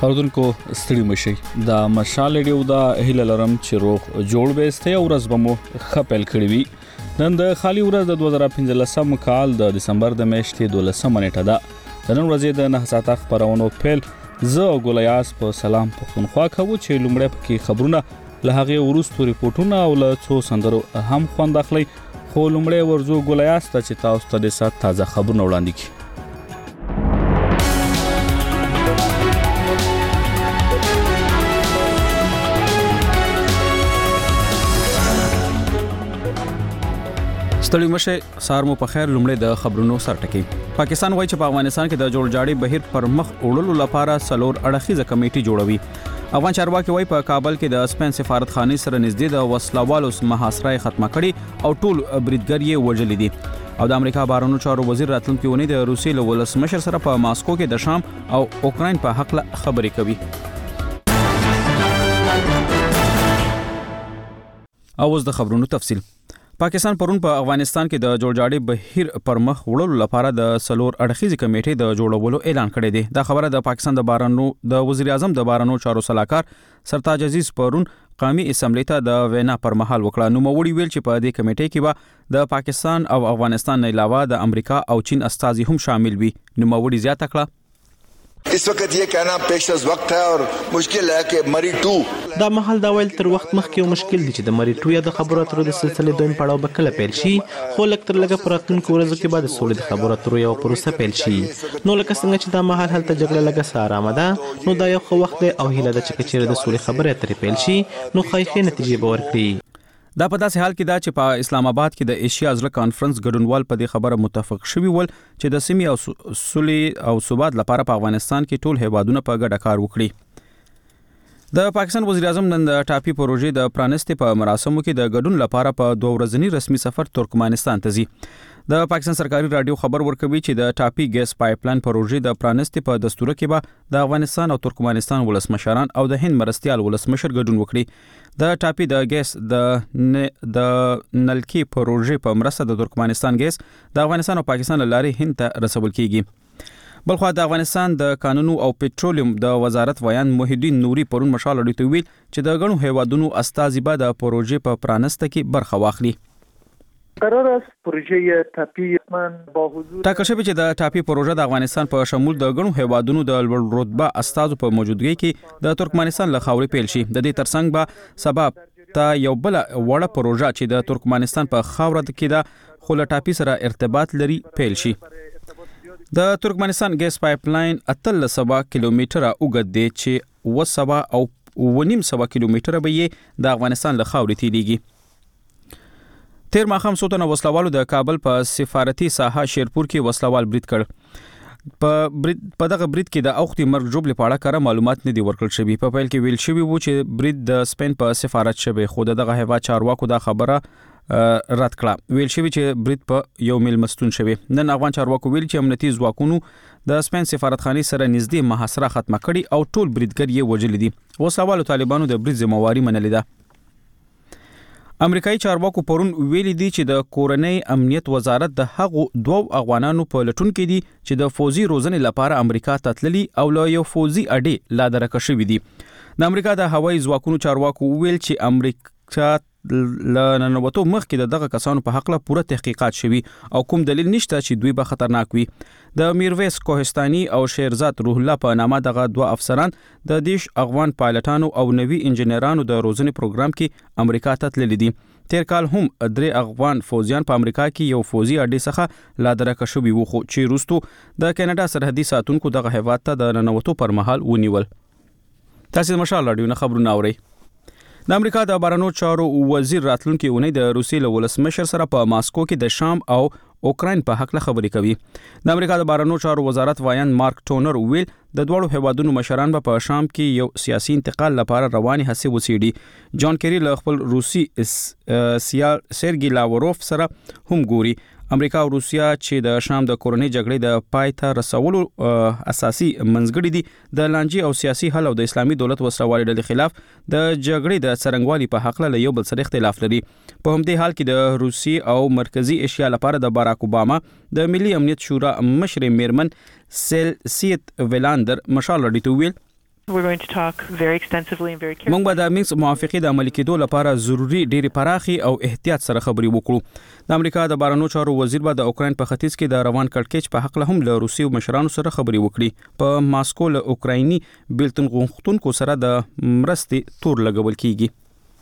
اردوونکو ستړي مشي دا مشال ډیو دا هیله لرم چې روغ جوړ بیسته او ورځ بمو خپل کړی وي. نن د خالي ورځ د 2015 کال د دسمبر د میاشتې 12 نیټه ده. د نن ورځې د 9 ساعته خبرونو پیل زه ګولیاس په سلام پښتونخوا کوو چې لومړی پکې خبرونه له هغه وروستو ریپورتونه او له څو سندرو هم خوند اخلي. خو لومړی ورزو ګولیاس ته چې تاسو ته د سات تازه خبرونه وړاندې کړي. ستړي مشه سار مو په خیر. لومړی د خبرونو سرټکی. پاکستان وایي چې په افغانستان کې د جوړجاړي بهیر پر مخ وړلو لپاره څلور اړخیزه کمیټه جوړوي. افغان چارواکي وایي په کابل کې د سپین سفارتخانه سره نږدې د وسلوالو محاصره ختمه کړي او ټول بریدګر یې وژل دي. او د امریکا بهرنیو چارو وزیر راتلونکي اونۍ د روسیې له ولسمشر سره په ماسکو کې د شام او اوکراین په حق خبرې کوي. اوس د خبرونو تفصیل. پاکستان پرون په افغانستان کې د جوړجاړي بهیر پر مخ وړلو لپاره د څلور اړخیزه کمیټې د جوړولو اعلان کړی دی. دا خبره د پاکستان د وزیر اعظم د بهرنیو چارو صلاحکار سرتاج عزیز پرون قومي اسمبلی ته د وینا پر مهال وکړه. نو موړي ویل چې په دې کمیټې کې به د پاکستان او افغانستان نه علاوه د امریکا او چین استازي هم شامل وي. نو موړي زیاته کړه इस वक्त ये कहना पेश अज वक्त है और मुश्किल है कि मरी 2 دا محل دا ویل تر وخت مخکې یو مشکل دی چې د مری 2 یا د خبرو اترو د سلسله دویم پړاو به کله پیل شي. خو لکه تر لږه پر راتلونکو ورځو کې به د سولې د خبرو اترو یو پروسه پیل شي. نو لکه څنګه چې دا محل هلته جګړه لږه څه آرامه ده، نو دا یو ښه وخت دی او هیله ده چې چیرې د سولې خبرې اترې پیل شي نو ښایي نتیجې به ورکړي. دا په داسې حال کې دا چې په اسلام آباد کې د ایشیا ازله کانفرنس ګډونوال په دې خبره متفق شوي ول چې د سیمې او سولې او ثبات لپاره په افغانستان کې ټول هیوادونه په ګډه کار وکړي. د پاکستان وزیر اعظم نن د ټاپي پروژې د پرانستې په مراسمو کې د ګډون لپاره په 2 ورځنی رسمي سفر ترکمنستان ته ځي. د پاکستان سرکاري رادیو خبر ورکوي چې د ټاپي ګیس پایپلاین پروژې د پرانستې په دستور کې به د افغانستان او ترکمنستان ولسمشران او د هند مرستيال ولسمشر ګډون وکړي. د ټاپي د ګیس د نلکی پروژې په مرسته د ترکمنستان ګیس د افغانستان او پاکستان لارې هند ته رسول کیږي. بلخو د افغانستان د قانونو او پټرولیم د وزارت ویان محی الدین نوري پرون مشال اړیته ویل چې د غنو هیوادونو استازي به د پروژې په پرانسته کې برخه واخلي. قرار است پروژه ټاپي من با حضور ټاکل شوی چې د ټاپي پروژه د افغانستان په شمول د غنو هیوادونو د رتبه استازو په موجودګۍ کې د ترکمنستان له خاورې پیل شي. د دې ترڅنګ به سبب ته یو بل وړه پروژه چې د ترکمنستان په خاوره کې د خو له ټاپي سره ارتباط لري پیل شي. د ترکمنستان ګیس پایپلاین 1300 کیلومتره اوږد دی چې 700 او 900 کیلومتره به یې د افغانستان له خاورې تیریږي. تیر ماخام سوتنه وسلوالو د کابل په سفارتي ساحه شیرپور کې وسلوال برید کړ. په دغه برید کې د اوختي مرګ جوړ لپاره کار معلومات نه دی ورکړل شوی. په پیل کې ویل شوی وو چې برید د سپین په سفارت شوی، خو دغه هیوا چارواکو دا خبره رد کړه. ویل شوی چې برید په یو میل مستون شوی. نن افغان چارواکو ویل چې امنیتي ځواکونو د سپین سفارتخانه سره نږدې محاصره ختمه کړي او ټول بریدګر یې وژل دي. وسلوالو طالبانو د برید ذمہواری منلې ده. امریکایي چارواکو پرون ویلي دي چې د کورنۍ امنیت وزارت د هغو 2 افغانانو په لټون کې دي چې د فوزي روزنې لپاره امریکا ته تللي او له یو فوزي اډې لا درکه شوي دي. د امریکا د هوایي ځواکونو چارواکو ویل چې امریکا له ننوتو مخکې دغه کسانو په حق له پوره تحقیقات شوي او کوم دلیل نشته چې دوی به خطرناک وي. د میرویس کوهستاني او شیرزاد روح الله په نامه دغه 2 افسران د دیش افغان پایلټانو او نوي انجنیرانو د روزنې پروګرام کې امریکا ته تللي دي. تیر کال هم 3 افغان فوزیان په امریکا کې یو فوزي اډې څخه لا درکه شوي وو، خو چې وروستو د کینیډا سرحدي ساتونکو دغه هیواد ته د ننوتو پر مهال ونیول. تاسو د مشال رادیو نه خبرونه اورئ. د امریکا د بهرنیو چارو وزیر راتلونکي اونۍ د روسیې له ولسمشر سره په ماسکو کې د شام او اوکراین په حق خبرې کوي. د امریکا د بهرنیو چارو وزارت ویان مارک ټونر ویل د دوړو هیوادونو مشران په شام کې یو سیاسي انتقال لپاره رواني هڅې وڅېړي. جان کیری له خپل روسي سرګي لاوروف سره هم ګوري. امریکا او روسیا چې د شام د کورنۍ جګړې د پای ته رسولو اساسي منځګړي دي، د لانجې او سیاسي حل او د اسلامي دولت وسلوالۍ ډلې خلاف د جګړې د څرنګوالي په حق له یو بل سره اختلاف لري. په همدې حال کې د روسي او مرکزی ایشیا لپاره د باراک اوباما د ملي امنیت شورا مشر میرمن سیت ویلاندر مشال رډیټو ویل We're going to talk very extensively and very carefully. موږ به د مینس موافقې د عملي کېدو لپاره ضروري ډېری پراخي او احتیاط سره خبرې وکړو. د امریکا د بهرنیو چارو وزیر به د اوکراین په ختیځ کې د روان کړکېچ په حق له هم له روسي مشرانو سره خبرې وکړي. په ماسکو له اوکرایني بیلتون غوښتونکو سره د مرستې تور لګول کیږي.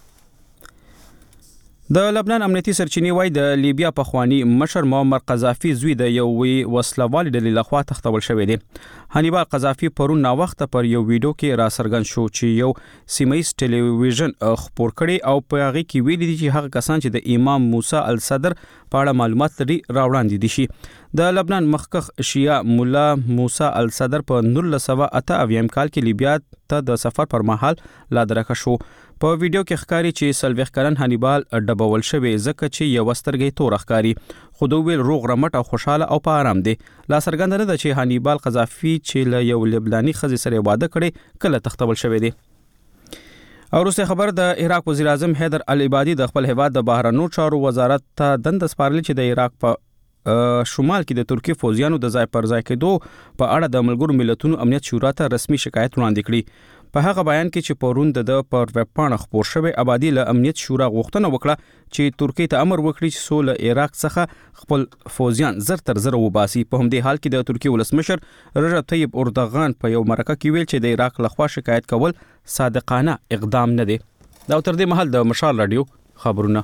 د لبنان امنیتي سرچینې وايي د لیبیا پخوانی مشر معمر قذافي زوی د یو وسلوال ډلې لخوا تختول شوی دی. هانیبال قذافي پرون نا وخت پر یو ویډیو کې را څرګند شو چې یو سیمایي ټلویزیون خبر کړي او په هغه کې ویلي دي چې هغه کسان چې د امام موسی الصدر په اړه معلومات لري راوړاندې دي شي. د لبنان مخکښ شیعه مولا موسی الصدر په 1988 کال کې لیبیا ته د سفر پر مهال لا درکه شو. په ویډیو کې ښکاري چې سلويخ کلن هانیبال ډبول شوی ځکه چې یو سترګې تور ښکاري. خو دوی ویل روغ رمټ او خوشاله او په آرام دي. لا څرګند نه ده چې هانیبال قذافي چې له یو لبناني ښځې سره واده کړي کله تختول شوی دی. او وروسته خبر د عراق وزیر اعظم حیدر العبادي د خپل هیواد د بهرنیو چارو وزارت ته دند سپارل چې د عراق په شمال کې د ترکی فوجیانو د ځای پر ځای کېدو په اړه د ملګرو ملتونو امنیت شورا ته رسمي شکایت وړاندې کړي. په هغه بیان کې چې پرون د پر ویب پاڼه خبر شوی ابادي له امنیت شورا غوښتنه وکړه چې ترکی ته امر وکړي چې سول عراق څخه خپل فوجیان زر تر زر وباسي. په همدې حال کې د ترکی ولسمشر رجب طیب اردوغان په یو مرکه کې ویل چې د عراق لخوا شکایت کول صادقانه اقدام نه دی. دا تر دې مهال د مشال رادیو خبرونه.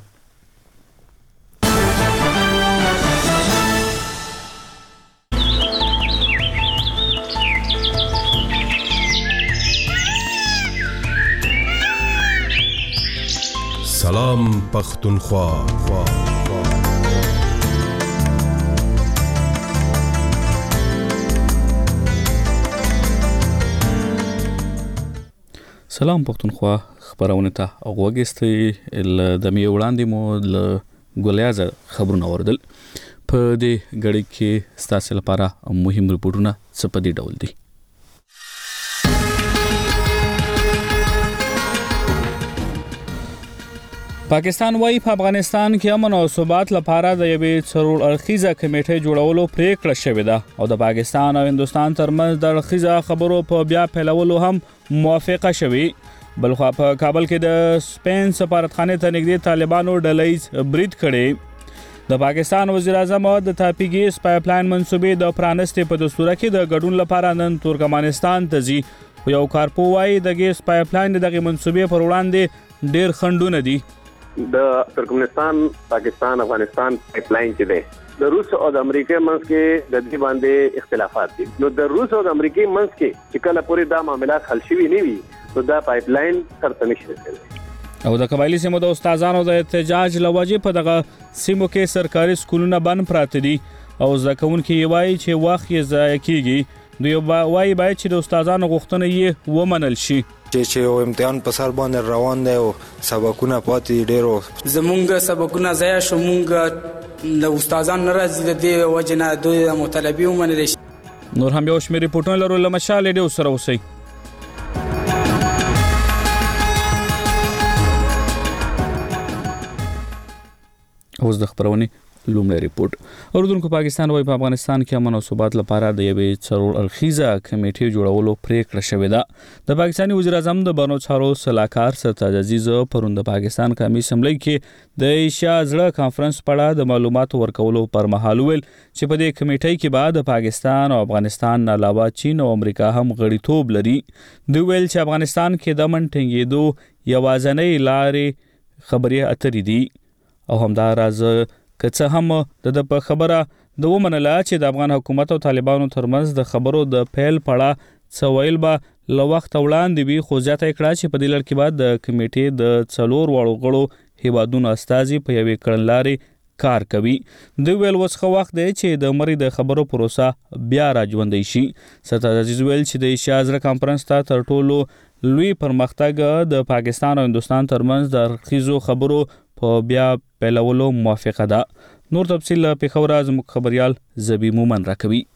سلام پختونخوا. سلام پختونخوا خبرونه ته وګورئ. د می وړاندې مو ل ګولیازه خبرونه اوردل. په دې غړي کې ستاسو لپاره مهم ریپورتونه څه په دې ډول دي. پاکستان وايي په افغانستان کې امن او ثبات لپاره د یوې څلور اړخیزه کمیټې جوړولو پریکړه شوې ده او د پاکستان او هندستان ترمنځ د اړخیزه خبرو په بیا پیلولو هم موافقه شوې. بلخوا په کابل کې د سپین سفارتخانه ته نږدې طالبانو ډلې برید کړي. د پاکستان وزیر اعظم د تاپی ګیس پایپ لاین منصوبې د پرانستې په دستور کې د ګډون لپاره نن ترکمنستان ته ځي. یو کارپو وايي د ګیس پایپ لاین دغه منصوبې پر وړاندې ډېر خنډونه دي. د ترکمنستان پاکستان افغانستان پایپ لاین چې دی د روس او د امریکا منځ کې د دې باندې اختلافات دي. نو د روس او د امریکا منځ کې چې کله پورې دا معاملات حل شوي نه وي نو دا پایپ لاین ترته نشي رسیدلی. او د قبایلی سیمو د استادانو د احتجاج لوجې په دغه سیمو کې سرکاري سکولونه بند پراته دي او زده کوونکي وایي چې وخت یې ضایع کیږي. دوی وایي باید چې د استادانو غوښتنې یې ومنل شي. چې یو امتحان په سر باندې روان دی او سبقونه پاتې ډیرو زمونږ سبقونه ضایع شو. مونږ د استادان ناراضي د دې وجه نه دوی مطالبه ومنل شي. نور هم یو شمېر ریپورتونه لرو له مشال ډیو سره اوسئ. اوس د خبرونې لومړی ریپورت. اردوونکو پاکستان وايي په افغانستان کې امن او ثبات لپاره د یوې څلور اړخیزه کمیټې جوړولو پریکړه شوې ده. د پاکستاني وزیر اعظم د بهرنیو چارو سلاکار سرتاج عزیز پرون د پاکستان قومي اسمبلی کې د ایشیا زړه کانفرنس په اړه د معلوماتو ورکولو پر مهال ویل چې په دې کمیټې کې بعد پاکستان او افغانستان علاوه چین او امریکا هم غړیتوب لري. دوی ویل چې افغانستان کې د امن ټینګېدو یوازینۍ لارې خبرې اترې دي او همدا راز که څه هم د په خبره د ومنله چې د افغان حکومت او طالبانو ترمنځ د خبرو د پیل پړه څه ویل به له وخت وړاندې وي. خو زیاته کړه چې په دې لړ کې بعد د کمیټې د څلور واړو غړو هیوادونو استازي په یوې کړنلارې کار کوي. دوی ویل اوس ښه وخت دی چې د مرۍ د خبرو پروسه بیا راژوندی شي. سرتاج عزیز ویل چې د ایشیا زړه کانفرنس ته تر ټولو لوی پرمختګ د پاکستان او هندستان ترمنځ د اړخیزو خبرو په بیا پیلولو موافقه ده. نور تفصیل په خبره زموږ خبريال زبی مومن راکوي.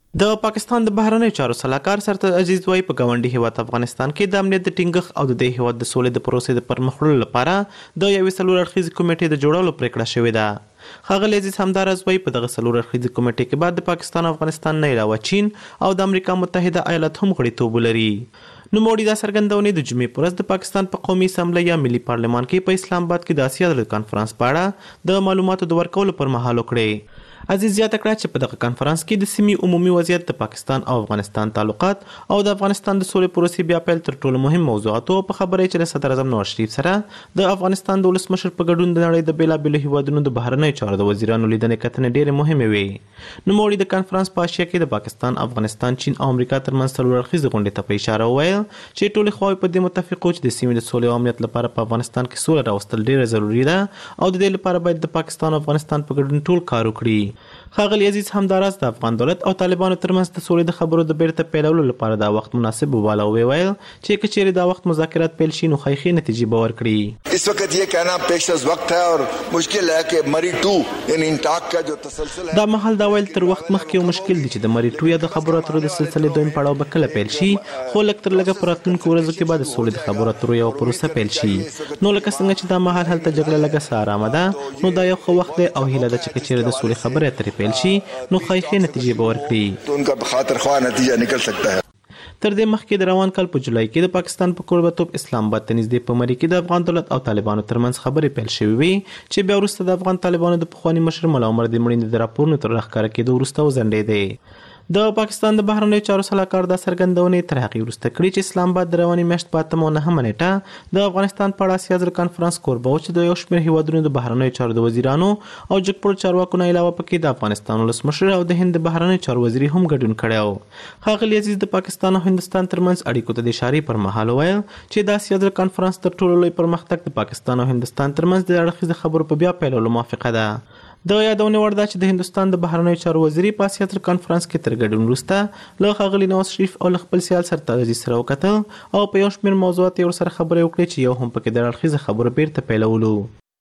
د پاکستان د بهرنیو چارو سلاکار سرتر عزیز وای په ګاونډي هیواد افغانستان کې د امنیت د ټینګښت او د دې هیواد د سولې د پروسې د پرمخ وړلو لپاره د یوې څلور اړخیزې کمیټې د جوړولو پریکړه شوې ده. ښاغلی عزیز همداراز وای په دغه څلور اړخیزې کمیټې کې بعد د پاکستان او افغانستان نه علاوه چین او د امریکا متحده ایالات هم غړیتوب ولري. نوموړي دا څرګندونې د جمعې په ورځ د پاکستان په قومي اسمبلی یا ملي پارلمان کې په اسلام آباد کې د اسیا د کانفرنس په اړه د معلوماتو د ورکولو پر مهال وکړې. عزیز زیاته کړه چې په دغه کانفرنس کې د سیمې عمومي وضعیت، د پاکستان او افغانستان تعلقات او د افغانستان د سولې پروسې بیا پیل تر ټولو مهم موضوعات په خبرې چې د صدر اعظم نواز شریف سره د افغانستان د ولسمشر په ګډون د نړۍ د بیلابېلو هیوادونو د بهرنیو چارو د وزیرانو لیدنې کتنې ډېرې مهمې وې. نوموړي د کانفرنس په اشیا کې د پاکستان، افغانستان، چین او امریکا ترمنځ څلور اړخیزې غونډې ته په اشاره وویل چې ټولې خواوې په دې متفق وو چې د سیمې د سولې او امنیت لپاره په افغانستان کې سوله راوستل ډېره ضروري ده او د دې لپاره باید د پاکستان او افغانستان په ګډون ټول کار وکړي. ښاغلی عزیز همداراز د افغان دولت او طالبانو ترمنځ د سولې د خبرو د بیرته پیلولو لپاره دا وخت مناسب وباله او ویل چې که چیرې دا وخت مذاکرات پیل شي نو ښایي نتیجې به ورکړي. इस वक्त ये कहना पेश अज़ वक्त है और मुश्किल है कि मरी 2 यानी इंटाक का जो तसलसल है دا مهال دا ویل تر وخت مخکې یو مشکل دی چې د مری 2 یا د خبرو اترو د سلسلې دویم پړاو به کله پیل شي، خو لږ تر لږه په راتلونکو ورځو کې به د سولې د خبرو اترو یو پروسه پیل شي. نو لکه څنګه چې دا مهال هلته جګړه لږه څه ارامه ده، نو دا یو ښه وخت دی او هیله ده چې که چیرې د سولې خبرې اترې پیل شي نو ښایي نتیجې به ورکړي. तो उनका बखातर ख्वाह नतीजा निकल सकता है. تر دې مخکې د روان کال په جولای کې د پاکستان په کوربتوب اسلام آباد ته نږدې په مری کې د افغان دولت او طالبانو ترمنځ خبرې پیل شوې وې چې بیا وروسته د افغان طالبانو د پخواني مشر ملا عمر د مړینې د راپورونو تر راښکاره کېدو وروسته وځنډېدې. د پاکستان د بهرنیو چارو سلاکار دا څرګندونې تر هغې وروسته کړي چې اسلام آباد د روانې میاشت په 8 او 9 نیټه د افغانستان په اړه اسیا زر کانفرنس کوربه و چې د یو شمېر هیوادونو د بهرنیو چارو د وزیرانو او جګپړو چارواکو نه علاوه پکې د افغانستان ولسمشر او د هند د بهرنیو چارو وزیر هم ګډون کړی و. ښاغلي عزیز د پاکستان او هندستان ترمنځ اړیکو ته د اشارې پر مهال وویل چې د اسیا زر کانفرنس تر ټولو لوی پرمختګ د پاکستان او هندستان ترمنځ د اړخیزو خبرو په بیا پیلولو موافقه ده. د یادونې وړ ده چې د هندستان د بهرنیو چارو وزیري په اسیا زر کانفرنس کې تر ګډون وروسته له ښاغلي نواز شریف او له خپل سیال سرتاج عزیز سره وکتل او په یو شمېر موضوعات یې ورسره خبرې وکړې چې یو هم پکې د اړخیزو خبرو بیرته پیلولو.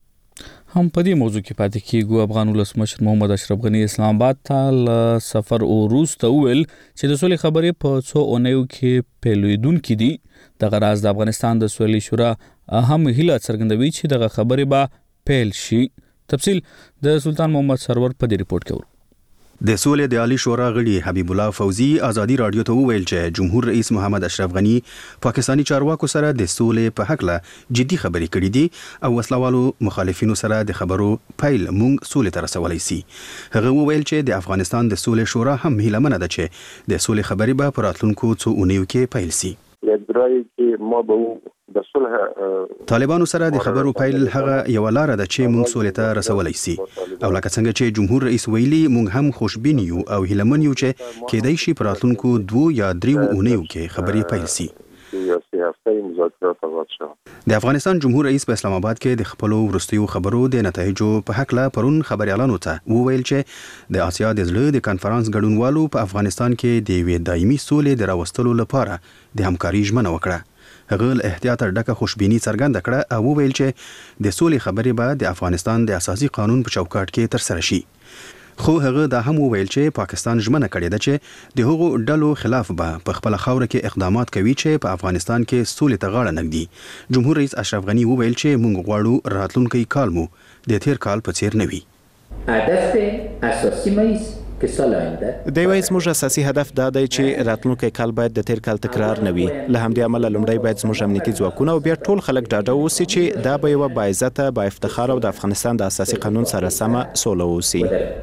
هم په دې موضوع کې پاتې کیږو. افغان ولسمشر محمد اشرف غنی اسلام آباد ته له سفر وروسته وویل چې د سولې خبرې په څو اونیو کې پیلېدونکې دي. دغه راز د افغانستان د سولې شورا هم هیله څرګندوي چې دغه خبرې به پیل شي. تفصیل د سلطان محمد سرور په دې ریپورت کې ورو. د سولې د عالی شورا غړي حبیب الله فوزي ازادي رادیو ته وویل چې جمهور رئیس محمد اشرف غنی پاکستانی چارواکو سره د سولې په حق له جدي خبرې کړې دي او وسلوالو مخالفینو سره د خبرو پیل مونږ سولې ته رسولای شي. هغه وویل چې د افغانستان د سولې شورا هم هیله منه ده چې د سولې خبرې به په راتلونکو څو اونیو کې پیل شي. طالبانو سره د خبرو پیل هغه یو لار ده چې مونږ سولې ته رسولای شي او لکه څنګه چې جمهور رئیس ویلي مونږ هم خوشبین یو او هیلمن یو چې کېدای شي په راتلونکو 2 یا 3 اونیو کې خبرې پیل شي. د افغانستان جمهور رئیس په اسلام آباد کې د خپلو وروستیو خبرو د نتایجو په حق له پرون خبريالانو ته وویل چې د آسیا د زړه د کانفرنس ګډونوالو په افغانستان کې د یوې دایمي سولې د راوستلو لپاره د همکاري ژمنه وکړه. هغه له احتیاط ډکه خوشبیني څرګنده کړه او وویل چې د سولې خبرې به د افغانستان د اساسي قانون په چوکاټ کې ترسره شي. خو هغه دا هم وویل چې پاکستان ژمنه کړې ده چې د هغو ډلو خلاف به په خپل خاوره کې اقدامات کوي چې په افغانستان کې سولې ته غاړه نږدي. جمهور رئیس اشرف غنی وویل چې موږ غواړو راتلونکي کال مو د تیر کال په څیر نه وي. هدف اساسي مې دی وایي زموږ اساسي هدف دا دی چې راتلونکی کال باید د تیر کال تکرار نه وي. له همدې امله لومړی باید زموږ امنیتي ځواکونه او بیا ټول خلک ډاډه واوسي چې دا به یوه باعزته با افتخار او د افغانستان د اساسي قانون سره سمه سوله واوسي.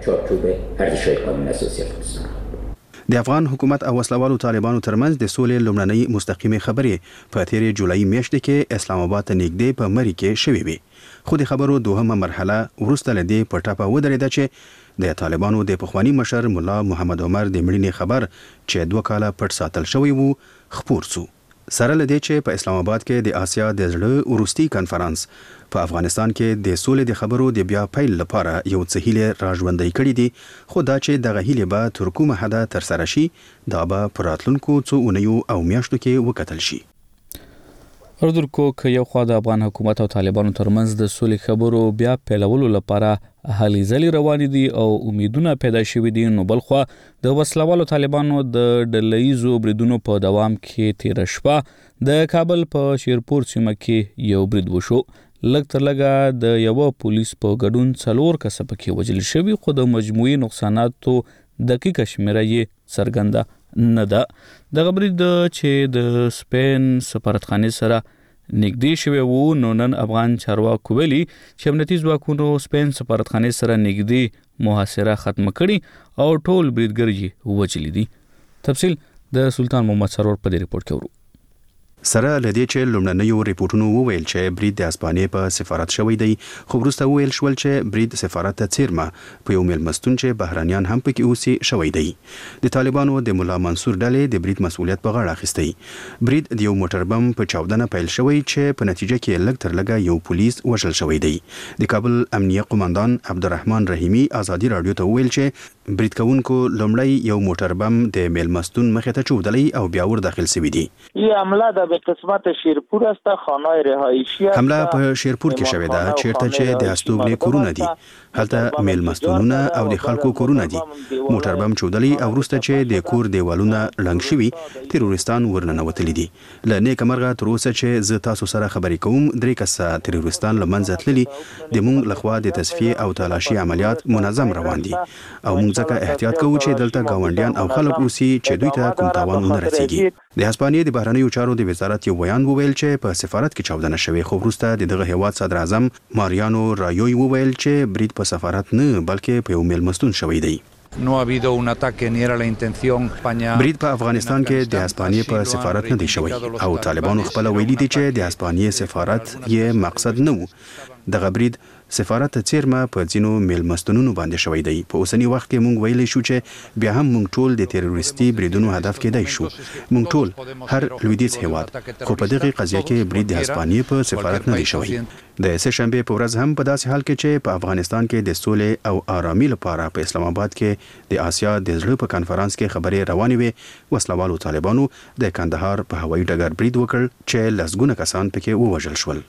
د افغان حکومت او وسلوالو طالبانو ترمنځ د سولې لومړنۍ مستقیمې خبرې په تیرې جولای میاشت کې اسلام آباد ته نږدې په مری کې شوې وې. خو د خبرو دوهمه مرحله وروسته له دې په ټاپه ودرېده چې د طالبانو د پخوانی مشر مولا محمد عمر د مړینې خبر چې 2 کاله پټ ساتل شوی وو خپور شو. سره له دې چې په اسلام آباد کې د آسیا د زړه وروستي کانفرنس په افغانستان کې د سولې د خبرو د بیا پیل لپاره یو څه هیله راژوندۍ کړې دي، خو دا چې دغه هیله به تر کومه حده ترسره شي دا به په راتلونکو څو اونیو او میاشتو کې وکتل شي. اردوکو ک یو خوا د افغان حکومت او طالبانو ترمنځ د سولې خبرو بیا پیلولو لپاره هلې ځلې روانې دي او امیدونه پیدا شوي دي، نو بل خوا د وسلوالو طالبانو د ډلهییزو بریدونو په دوام کې تیره شپه د کابل په شیرپور سیمه کې یو برید وشو. لږ تر لږه د یو پولیس په ګډون 4 کسه پکې وژل شوي، خو د مجموعي نقصاناتو دقیقه شمیره یې څرګنده نه ده. دغه برید چې د سپین سفارتخانې سره نږدې شوی وو، نو نن افغان چارواکو ویلي چې امنیتي ځواکونو سپین سفارتخانې سره نږدې محاصره ختم کړي او ټول بریدګر یې وژلي دي. تفصیل د سلطان محمد سرور په دې ریپورت کې ورو. سره لدې چې لومړنیو ریپورتونو وویل چې برید د اسپانیې په سفارت شوی دی، خو وروسته وویل شول چې برید سفارت ته څیرمه په یو میلمستون چې بهرانیان هم پکې اوسي شوی دی. د طالبانو د مولا منصور ډلې د برید مسؤلیت په غاړه اخیستی. برید د یو موټر بم په چاودنه پیل شوی چې په نتیجه کې لږ تر لږه یو پولیس وژل شوی دی. د کابل امنیه قومندان عبدالرحمن رحیمی ازادي رادیو ته وویل چې برید کوونکو لومړی یو موټر بم د میلمستون مخې ته چودلی او بیا ور داخل شوی دی. به قسمت شیرپور است، خانه رهایشی است. حمله په شیرپور کې شوې ده، چیرته چې د استوګنې کورونه دي. هلته میلمستونونه او د خلکو کورونه دي. موټر بم چودلی او وروسته چې د کور دیوالونه لنګ شوي، تروریستان ورننوتلي دي. له نیکه مرغه تر اوسه چې زه تاسو سره خبرې کوم 3 کسه تروریستان له منځه تللي. د موږ لخوا د تصفیې او تلاشي عملیات منظم روان دي او موږ ځکه احتیاط کوو چې دلته ګاونډیان او خلک اوسي چې دوی ته کوم تاوان ونه رسیږي. د هسپانیې د بهرنیو چارو د وزارت یو بیان وویل چې په سفارت کې چاودنه شوې، خو وروسته دغه هیواد صدر اعظم ماریانو رایوی وویل چې برید په سفارت نه بلکې په یو میلمستون شوی دی. No ha habido un ataque ni era la intención España. برید په افغانستان کې د هسپانیې په سفارت نه دی شوی او طالبانو خپل ویلي دي چې د هسپانیې سفارت یې مقصد نه و. دغه برید سفارت ته څیرمه په ځینو میلمستونونو باندې شوی دی. په اوسنی وخت کې موږ ویلی شو چې بیا هم موږ ټول د تروریستي بریدونو هدف کېدای شو. موږ ټول هر لویدیځ هیواد، خو په دغه قضیه کې برید د هسپانیې په سفارت نه دی شوی. د سهشنبه په ورځ هم په داسې حال کې چې په افغانستان کې د سولې او آرامي لپاره په اسلام آباد کې د آسیا د زړه په کانفرنس کې خبرې روانې وې، وسلوالو طالبانو د کندهار په هوایي ډګر برید وکړ چې لسګونه کسان پکې ووژل شول.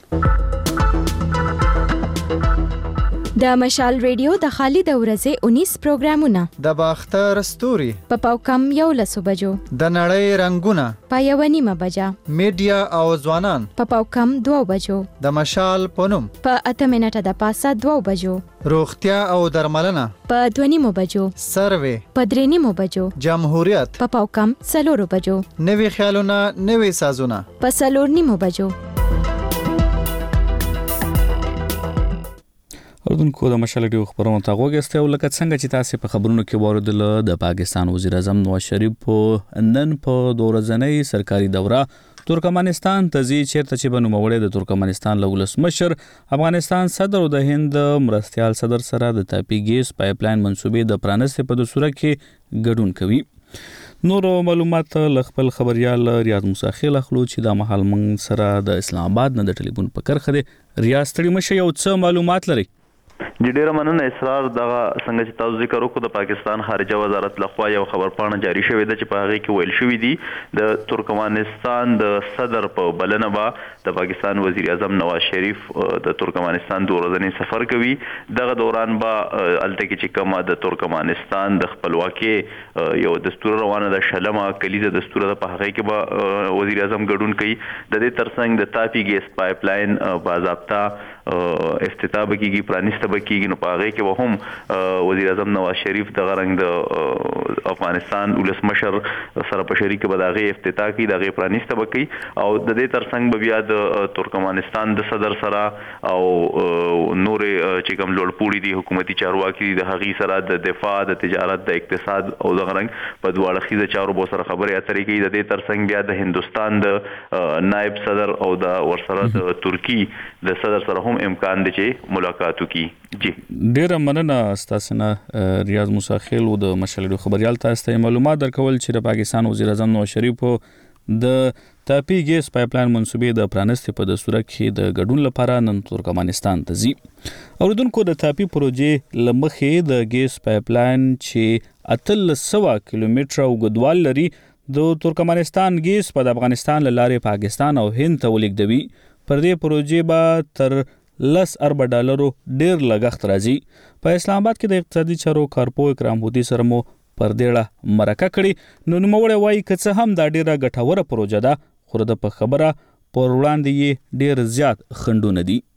د مشال ریډیو د خالد ورځې 19 پروګرامونه د باختر ستوري په پاوکم 11 بجو، د نړۍ رنگونه په 1:30 بجه، میډیا او ځوانان په پاوکم 2 بجو، د مشال پونم په 8 منټه د پاسه 2 بجو، روغتیا او درملنه په 2:30 بجو، سروې په 3:30 بجو، جمهوریت په پاوکم 4 بجو، نوي خیالونه نوي سازونه په 4:30 بجو. اردوونکو د مشال ریډیو خبرونو ته غوږ او لکه څنګه چې تاسو په خبرونو کې واردل، د پاکستان وزیر اعظم نواز شریف په نن په 2 ورځنۍ سرکاري دوره ترکمنستان ته ځي، چیرته چې به نوموړی د ترکمنستان له ولسمشر، افغانستان صدر او د هند مرستیال صدر سره د تاپي ګیس پایپلاین منصوبې د پرانستې په دسوره کې ګډون کوي. نور معلومات ل خپل خبريال ریاض موسی خیل اخلو چې د محل من سره د اسلام آباد نه د ټلیفون په کرخه دی. ریاض ستړي مشه یو څه معلومات لري؟ ډیره مننه اسرار. دغه څنګه چې تاسو ذکر وکړو، د پاکستان خارجه وزارت لخوا یو خبرپاڼه جاری شوې ده چې په هغه کې ویل شوی دی د ترکمنستان د صدر په بلنه به د پاکستان وزیر اعظم نواز شریف د ترکمنستان 2 ورځنی سفر کوي. دغه دوران به الته کې چې کومه د ترکمنستان د خپلواکي یو دستور روانه د شلمه کلیزه دستور د په هغه کې به وزیر اعظم ګډون کوي. د دې ترڅنګ د تاپي ګیس پایپلاین باضابطه افتتاح کیږي، پرانیسته کیږي. نو په هغه کې به هم وزیر اعظم نواز شریف د غرنګ د افغانستان ولسمشر سره په شریک به دغه افتتاح کوي، دغه پرانیسته کوي او د دې ترڅنګ به بیا د ترکمنستان د صدر سره او نور چې کوم لوړپوړي دي حکومتي چارواکي د هغې سره د دفاع، د تجارت، د اقتصاد او د غرنګ په دوه اړخیزه چارو به سره خبرې اترې کوي. د دې ترڅنګ بیا د هندستان د نائب صدر او د ورسره د ترکی د صدر سره هم امکان دی چې ملاقات وکړي. جی ډیره مننه تاسو نه ریاض موسی خیل د مشال ریډیو خبريال تاسو ته معلومات درکول چې د پاکستان وزیر اعظم نواز شریف د تاپي ګیس پایپلاین منصوبې د پرانستې په دستور کې د ګډون لپاره نن ترکمنستان ته ځي. اوردونکو د تاپي پروژې لمخې د ګیس پایپلاین چې 300 کیلومتره اوږدوال لري د ترکمنستان ګیس په افغانستان لاره پاکستان او هند ته ولیږدوي. پر دې پروژې به تر $10 ډیر لګښت راځي. په اسلام آباد کې د اقتصادي چارو کارپو اکرام هودي سره مو پر دېړه مرکه کړي. نو نوموړی وایي که څه هم دا ډیره ګټوره پروژه ده خو د په خبره پر وړاندې یې ډیر زیات خنډونه دي.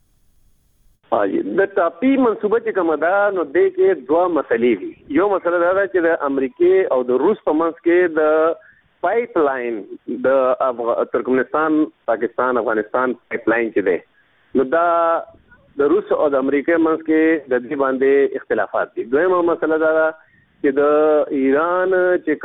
د ټاپي منصوبه چې کومه ده نو دې کې دوه مسلې دي. یو مسله دا ده چې د امریکای او د روس په منځ کې د پایپ لاین د ترکمنستان پاکستان افغانستان پایپ لاین چې ده نو دا د روس او د امریکای منځ کې د دې باندې اختلافات دي. دویمه مسله دا ده چې د ایران چې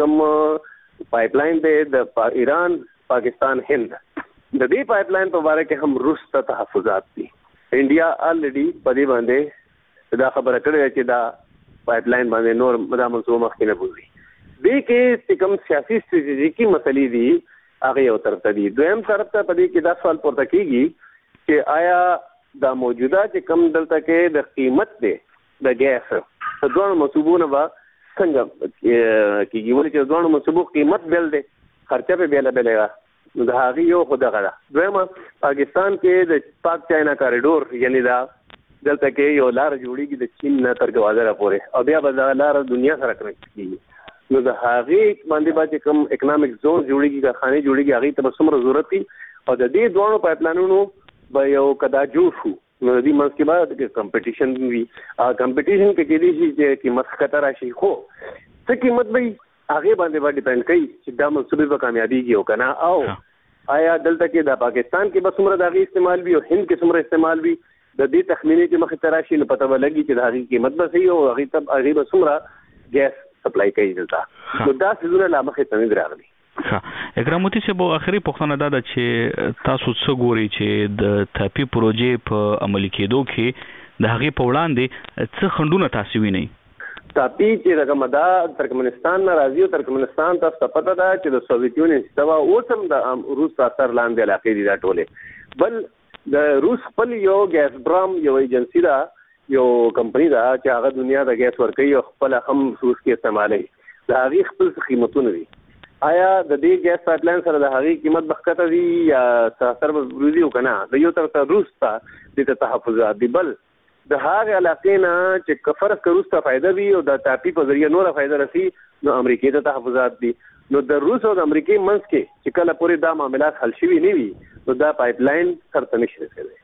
کوم پایپ لاین دی د ایران پاکستان هند د دې پایپ لاین په اړه کې هم روس ته تحفظات دي. انډیا الریډي په دې باندې دا خبره کړې چې دا پایپ لاین باندې نور دا منصوبه مخکې نه بوزي. دې کې کوم سیاسي ستراتیژیکي مسلې دي هغه یو طرف ته دي. دویم طرف ته په دې کې دا سوال پورته کیږي چې آیا دا موجوده چې کوم دلته کې د قیمت دی د ګیس په دوه منصوبونو به څنګه کیږي ولې چې دوه منصوبو قیمت بیل دی خرچه په بیل بیل نو دا هغه یو خو دغه ده. دویمه پاکستان کې د پاک چاینا کاریډور یعنی دا دلته کې یو لار جوړیږي د چین نه تر ګوازره پورې او بیا به دا لار دنیا سره کنیکټ کیږي. نو د هغه باندې باندې کوم اکونومیک زون جوړیږي کارخانه جوړیږي هغه ته څومره ضرورت دي او د دې دوه پایپ لاینونو به یو کدا جوړ شو نو د دې منځ کې به کمپټیشن وي. کمپټیشن کې کې دي چې قیمت خطر راشي خو څه قیمت به هغه باندې ډیپند کوي چې دا منصوبه به کامیابیږي او کنه او آیا دلته کې د پاکستان کې به څومره دغه استعمال وي او هند کې څومره استعمال وي د دې تخمینې چې مخ ته راشي نو پته ولګي چې د هغه قیمت به صحیح او هغه به څومره ګیس سپلای کوي دلته نو دا څه لا مخ ته نه راغلي. اکراموتی چې به اخري پوښتنه دا ده چې تاسو څه ګوري چې د ټاپي پروژې په عملي کېدو کې د هغې په وړاندې څه خنډونه تاسو وینئ؟ ټاپي چې رقم دا ترکمنستان نه راځي او ترکمنستان ته پته ده چې د سوویت یونین استوا اوس هم د روس اثر لاندې علاقې دي دا ټولې. بل د روس خپل یو ګیس برام یو ایجنسی ده یو کمپنی ده چې هغه دنیا د ګیس ورکوي او خپل هم روس کې استعمالوي. د هغې خپل قیمتونه دي. آیا د دې ګیس پایپ لاین سره د هغې قیمت بخکته دي یا اثر به وروځي او که نه د یو طرف ته روس ته دې ته تحفظات دي. بل د هغه علاقې نه چې فرض کړو روس ته فائدہ وي او د ټاپي په ذریعہ نور فائدہ رسي نو امریکای ته تحفظات دي. نو د روس او د امریکای منځ کې چې کله پوری دا معاملات حل شوي نه وي نو دا پایپ لاین سره نشي رسیدلی.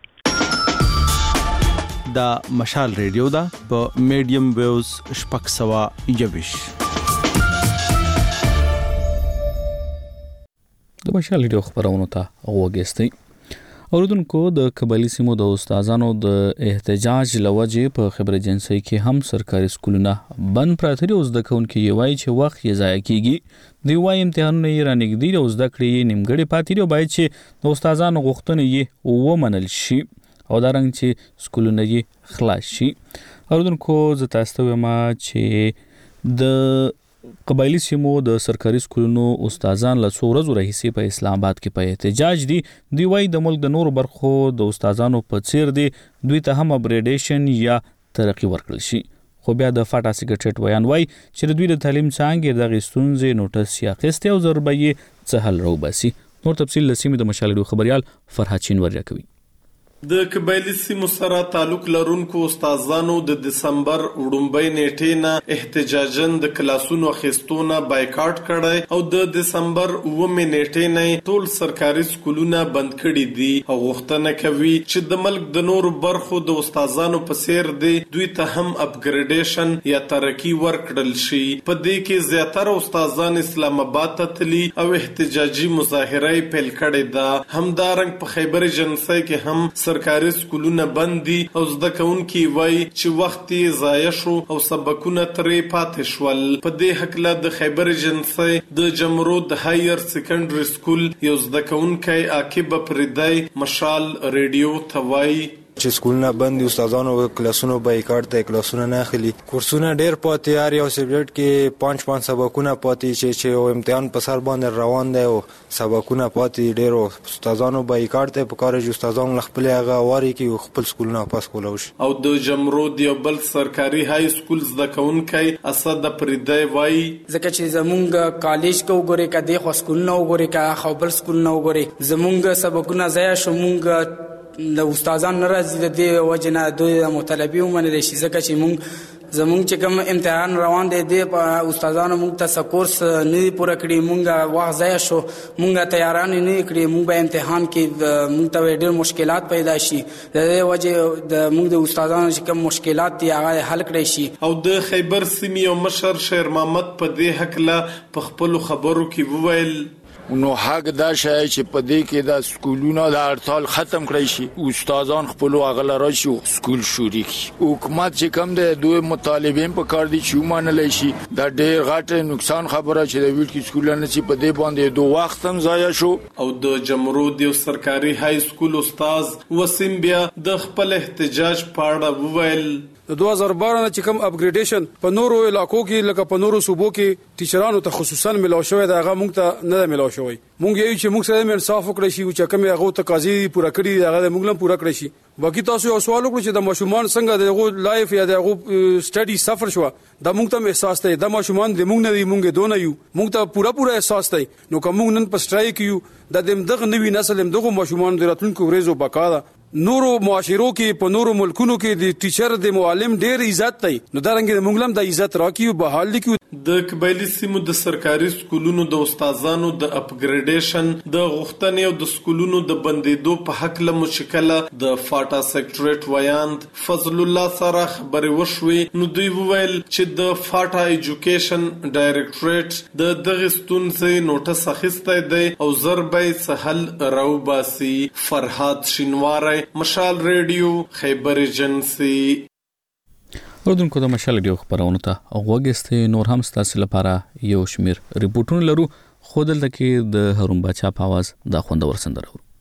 دا مشال ریډیو دا په میډیم ویوز شپږ سوه یویش. د مشال ریډیو خبرونو ته وګورئ. اوردونکو د قبایلی سیمو د استادانو د احتجاج لوجې په خبر ایجنسی کې هم سرکاري سکولونه بند پراته دي او زده کوونکي یې وایي چې وخت یې ضایع کیږي. دوی وایي امتحانونه یې رانږدې او زده کړې یې نیمګړې پاتې دي او باید چې د استادانو غوښتنې یې ومنل شي او دارنګ چې سکولونه یې خلاص شي. اوردونکو زه تاسو ته وایم چې د قبایلی سیمو د سرکاري سکولونو استادان له څو ورځو راهیسې په اسلام آباد کې په احتجاج دي. دوی وایي د ملک د نورو برخو د استادانو په څیر دي دوی ته هم اپګریډیشن یا ترقی ورکړل شي. خو بیا د فاټا سیکریټریټ ویان وایي چې د دوی د تعلیم څانګې دغې ستونزې نوټس یې اخیستې او ضرور به یې څه حل راوباسي. نور تفصیل له سیمې د مشال ریډیو خبریال فرحات شینواری راکوي. د قبایلی سیمو سره تعلق لرونکو استادانو د دسمبر وړومبۍ نیټې نه احتجاجن د کلاسونو اخیستونه بایکاټ کړی او د دسمبر 9 نیټې نه ټول سرکاري سکولونه بند کړي دي او غوښتنه کوي چې د ملک د نورو برخو د استادانو په څیر دي دوی ته هم اپګریډیشن یا ترقی ورکړل شي. په دې کې زیاتره استادان اسلام آباد ته تللي او احتجاجي مظاهره پیل کړې ده. همدارنګ په خیبر ایجنسی کې هم سرکاري سکولونه بند دي او زده کوونکي وایي چې وخت یې ضایع شو او سبقونه ترې پاتې شول. په دې هکله د خیبر ایجنسی د جمرود هایر سیکنډري سکول یو زده کوونکی عاقب پردی مشال ریډیو ته وایي چې سکولونه بند دي استادانو کلاسونو بایکاټ ته کلاسونه نه اخلي کورسونه ډېر پاتې یار یو سبجیکټ کې 5 سبقونه پاتې چې امتحان په سر باندې روان دی او سبقونه پاتې ډېر استادانو بایکاټ ته په کار چې استادانو خپل هغه واري کې خپل سکولونه واپس کولای شي او د جمرود یو بل سرکاري های سکول زده کوونکی اسد پریدای وای ځکه چې زمونږ کالج کو وګوري کده خو سکولونه وګوري کا خو بل سکولونه وګوري زمونږ سبقونه ضایع شو مونږ د استادان ناراضي د دې وجنه دوی مطالبه ومنل شي ځکه چې زمونږ چې کوم امتحان روان دی د استادانو مونږ ته کورس نه پوره کړی مونږ واغ ضایع شو مونږ تیاران نه کړی مونږ به امتحان کې مونږ ته ډېر مشکلات پیدا شي د دې وجه د مونږ د استادانو چې کوم مشکلات دي هغه حل کړی شي او د خیبر سیمې او مشر شیر محمد په دې حق لا په خپل خبرو کې وویل نو حق دا شای چې په دې کې د سکولونو د هړتال ختم کړی شي استادان خپل اغل راشي سکول شوري حکومت چې کم ده دوی مطالبه په کار دي چې ومنل شي دا ډېر غټ نقصان خبره چې د ویل کې سکولونه چې په دې باندې دوه وخت هم ضایع شو او د جمرود یو سرکاري های سکول استاد وسیم بیا د خپل احتجاج پاړه وویل د 2012 نه چې کوم اپګریډیشن په نورو علاقو کې لکه په نورو صوبو کې ټیچرانو ته خصوصا ملو شوی دا هغه مونږ ته نه ملو شوی مونږ یو چې مونږ سره انصاف وکړی شي چې کوم هغه تقاضي پوره کړی هغه مونږ هم پوره کړی شي باقي تاسو یو سوال وکړئ چې د ماشومان څنګه دغه لایف یا دغه سټډي سفر شو دا مونږ ته احساس دی د ماشومان د مونږ نه دی مونږ دونه یو مونږ ته پوره احساس دی نو کوم نن په سټرایک یو د دغه نوی نسل دغه ماشومان د راتلونکو ورځو بقا نورو معاشرو کې په نورو ملکونو کې د ټیچر د معلم ډېر عزت دی نو دا رنګ د مونږ د عزت راکیو به حال لیکو د قبایلی سیمو د سرکاري سکولونو د استادانو د اپګریډیشن د غوښتنې او د سکولونو د بندیدو په حق له مشکله د فاټا سیکریټریټ ویاند فضل الله سره خبرې وشوي نو دوی وویل چې د فاټا ایجوکیشن ډایریکټریټ د دغه ستونزې نوټس اخیستی دی او ضربې سهل راوباسي فرحات شینواری مشال ریډیو خیبر ایجنسی اوردونکو د مشال ریډیو خبرونه ته وګورئ نور هم ستاسو لپاره یو شمیر ریپورتونه لرو خو دلته کې د هارون بچا په आवाज د خوندور سندره ورو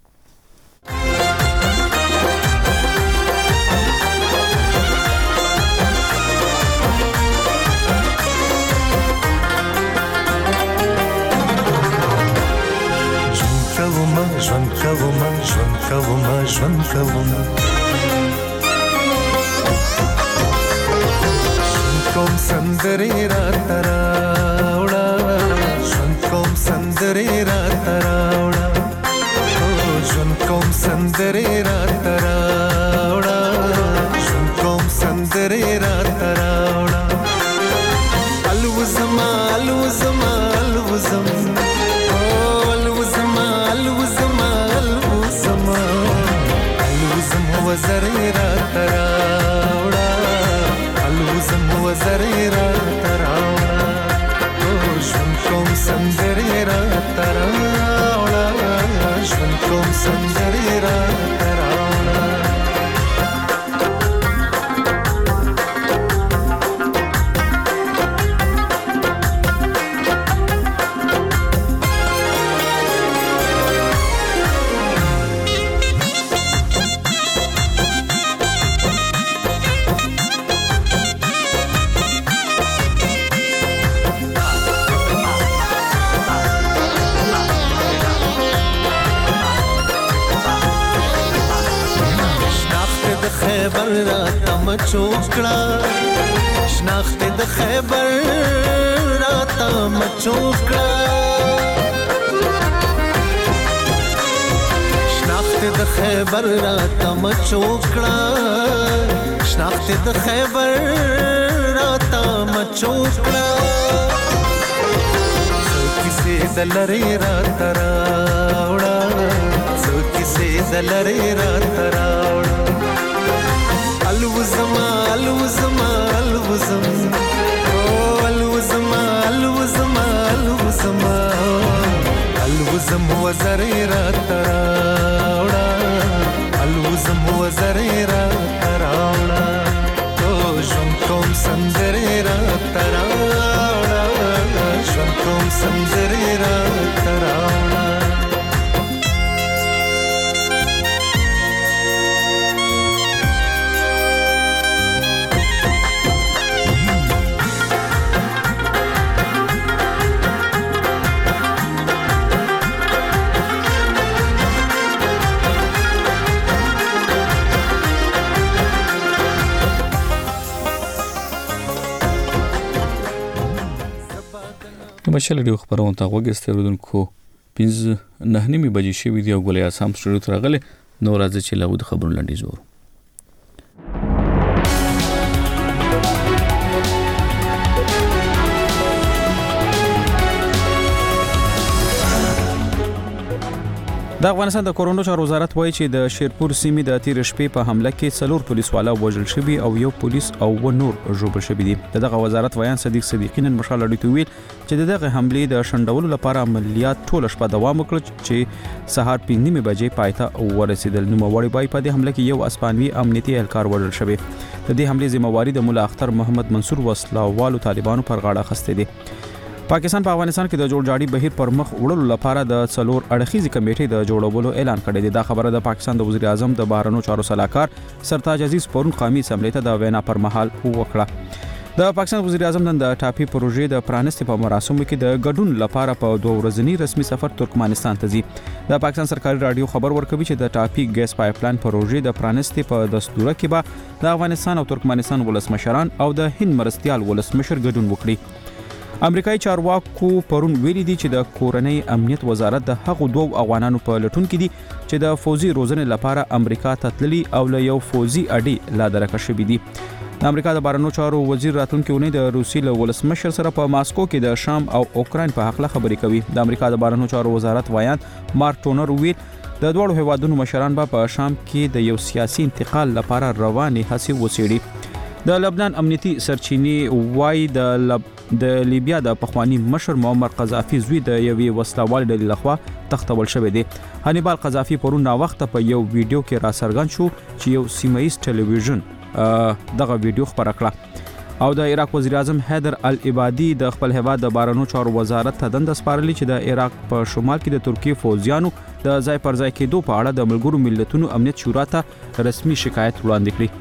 ژوند کوم سندرې را تراوړه ژوند کوم سندرې را تراوړه ژوند کوم سندرې را تراوړه ژوند کوم سندرې را تراوړه الوزما الوزما الوزم وزرې را تراوړه الوزم وزرې را تراوړه ژوند کوم سندرې را تراوړه ژوند کوم سندرې را تراوړه خیبر را تم چوکړه شناخت د خیبر را تم چوکړه شناخت د خیبر را تم چوکړه شناخت د خیبر را تم چوکړه کیسه دلری را تراوړه کیسه دلری را تراوړه الوزما الوزما الوزم الوزما الوزما الوزما الوزم وزرې را تراوړه الوزم وزرې را تراوړه ژوند کوم سندرې را تراوړه ژوند کوم سندرې را تراوړه د مشال ډیو خبرونه ته وګورئ اوریدونکو 5:09 بجې شوې دی او ګولیا سم سټوډیو ته راغله نو راځي چې له خبرونو لاندې زور د افغانستان د کورونو چارو وزارت وایي چې د شیرپور سیمې د تیر شپې په حمله کې 4 پولیسوالا وژل شوي او یو پولیس او نور ژوبل شوي دي. دغه وزارت ویان صدیق صدیقین مشال اډیټو ویل چې دغه حمله د شندولو لپاره عملیات ټول شپه دوام وکړ چې سهار 5:30 بجې پایته ورسېدل. نو موړي بای په دې حمله کې یو اسپانوي امنیتي اهلکار وژل شوی. د دې حمله ذمہواری د مولا اختر محمد منصور وسلوالو طالبانو پر غاړه خسته دي. پاکستان په افغانستان کې د جوړجاړي بهیر پر مخ وړلو لپاره د 4 اړخیزې کمیټې د جوړولو اعلان کړی دی. دا خبره د پاکستان د وزیر اعظم د بهرنیو چارو سلاکار سرتاج عزیز پرون قومي اسمبلی ته د وینا پر مهال وکړه. د پاکستان وزیر اعظم د ټاپي پروژې د پرانستې په مراسمو کې د ګډون لپاره په 2 ورځنی رسمي سفر ترکمنستان ته ځي. د پاکستان سرکاري رادیو خبر ورکوي چې د ټاپي ګیس پایپلاین پروژې د پرانستې په دستوره کې به د افغانستان او ترکمنستان ولسمشران او د هند مرستيال ولسمشر ګډون وکړي. امریکایي چارواکو پرون ویلي دي چې د کورنۍ امنیت وزارت د هغو 2 افغانانو په لټون کې دي چې د فوزي روزنې لپاره امریکا ته تللي او له یو فوزي اډې لا درکه شوي دي. د امریکا د بهرنیو چارو وزیر راتلونکي اونۍ د روسي له ولسمشر سره په ماسکو کې د شام او اوکراین په حق له خبرې کوي. د امریکا د بهرنیو چارو وزارت ویان مارک ټونر ویل د دوړو هیوادونو مشران په شام کې د یو سیاسي انتقال لپاره رواني هڅې وڅېړي. د لبنان امنیتي سرچینې وایي د لیبیا د پخوانی مشر معمر قذافي زوی د یوې وسلوال ډلې لخوا تختول شوی دی. هانیبال قذافي پرون نا وخت په یو ویډیو کې را څرګند شو چې یو سیمایي ټلویزیون دغه ویډیو خبره کړه او د عراق وزیر اعظم حیدر العبادي د خپل هیواد د بهرنیو چارو وزارت ته دنده سپارلې چې د عراق په شمال کې د ترکیې فوجیانو د ځای پر ځای کېدو په اړه د ملګرو ملتونو امنیت شورا ته رسمي شکایت وړاندې کړي.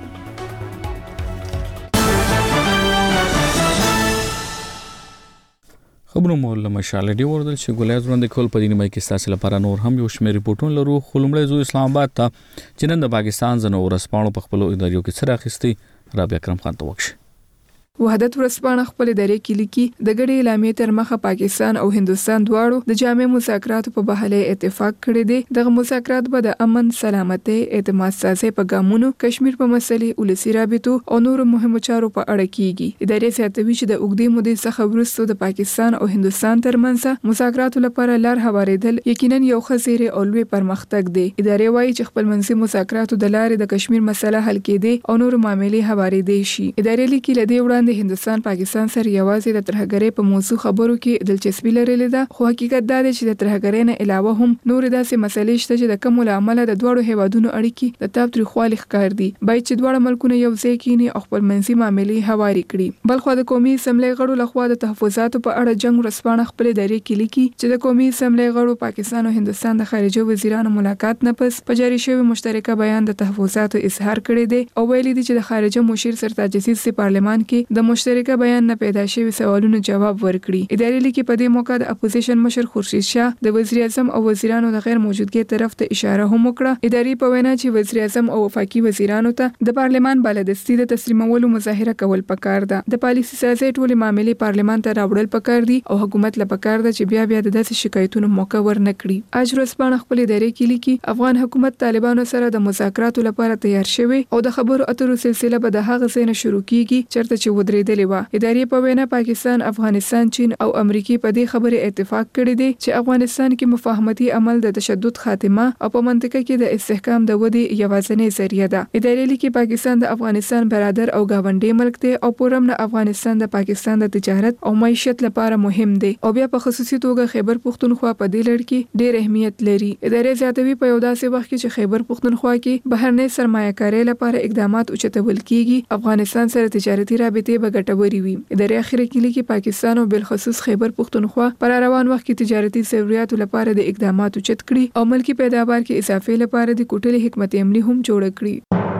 خبرو مول مشال ډیو ورته چې ګولیا ځوند کول په دینه کې ستاسو لپاره نور هم یو شمېر ریپورتونه لرو. خلمړی زو اسلام آباد ته چې نن د پاکستان زنو ورسپانو په خپل اداریو کې سره اخیستي رابعه اکرم خان ته وکړي. وحدت ورسپانه خپل ادارې کې لیکي د ګډې اعلامیې تر مخه پاکستان او هندستان دواړو د جامع مذاکراتو په بهاله اتفاق کړی دی. دغه مذاکرات به د امن، سلامتۍ، اعتماد سازي په ګامونو، کشمیر په مسلې، ولسی رابطو او نورو مهمو چارو په اړه کیږي. ادارې زیاتوي چې د اوږدې مودې څخه وروسته د پاکستان او هندستان ترمنځ مذاکراتو لپاره لار هوارېدل یقینا یو خزيره او لوی پرمختګ دی. ادارې وایي چې خپل منځي مذاکراتو د لارې د کشمیر مسله حل کېدي او نورو معاملې هوارېدي شي. ادارې لیکي لدې وړاندې د هندستان پاکستان سره یوازې د ترهګرۍ په موضوع خبرو کې دلچسپي لرلې ده، خو حقیقت دا دی چې د ترهګرۍ نه علاوه هم نور داسې مسلې شته چې د کوم عمله د دوړو هیوادونو اړیکې د تاب تریخوالي ښکار دي. باید چې دوړو ملکونه یو ځای کېني او خپل منځي معاملې هواري کړي. بلخو د قومي اسمبلی غړو لخوا د تحفظاتو په اړه جنگ ورسپانه خپل ادارې کې لیکي چې د قومي اسمبلی غړو پاکستان او هندستان د خارجه وزیرانو ملاقات نه پس په جاری شوی مشترکه بیان د تحفظاتو اظهار کړی دی او ویلي دي چې د خارجه مشیر سرتاج عزیز په پارلمان کې د مشترکه بیان نه پیدا شوی سوالونو جواب ورکړي. ادارې لیکي په دې موقع د اپوزیشن مشر خورشید شاه د وزیر اعظم او وزیرانو د غیر موجودګۍ طرف ته اشاره هم وکړه. ادارې په وینا چې وزیر اعظم او وفاقي وزیرانو ته د پارلمان بالادستي د تسلیمولو مظاهره کول پکار ده. د پالیسي سازي ټولې معاملې پارلمان ته راوړل پکار دي او حکومت له پکار ده چې بیا د داسې شکایتونو موقع ورنکړي. اج ورځپاڼه خپل ادارې کې لیکي افغان حکومت طالبانو سره د مذاکراتو لپاره تیار شوی او د خبرو اترو سلسله به د هغه ځای نه شروع کیږي چرته چې ودرېدلې و. ادارې په وینا پاکستان، افغانستان، چین او امریکا په دې خبره اتفاق کړی دی چې افغانستان کې مفاهمتي عمل د تشدد خاتمه او په منطقه کې د استحکام د ودی یوازینی ذریعہ ده. ادارې لیکي پاکستان د افغانستان برادر او گاونډي ملک دی او پورم نه افغانستان د پاکستان د تجارت او معیشت لپاره مهم دی او بیا په خصوصي توګه خیبر پختونخوا په دې لړ کې ډېر اهمیت لري. ادارې زیاتوي په یو داسې وخت کې چې خیبر پختونخوا کې بهرنۍ سرمایه‌کاري لپاره اقدامات اوچتول کیږي افغانستان سره تجارتي رابطې به ګټوري وي. ادارې اخر کې لیکي پاکستان او بالخصوص خیبر پختونخوا پر روان وخت کې تجارتي ضرورتو لپاره د اقداماتو چت کړي او ملکی پیداوار کې اضافه لپاره د کوټلې حکمت عملی هم جوړ کړي.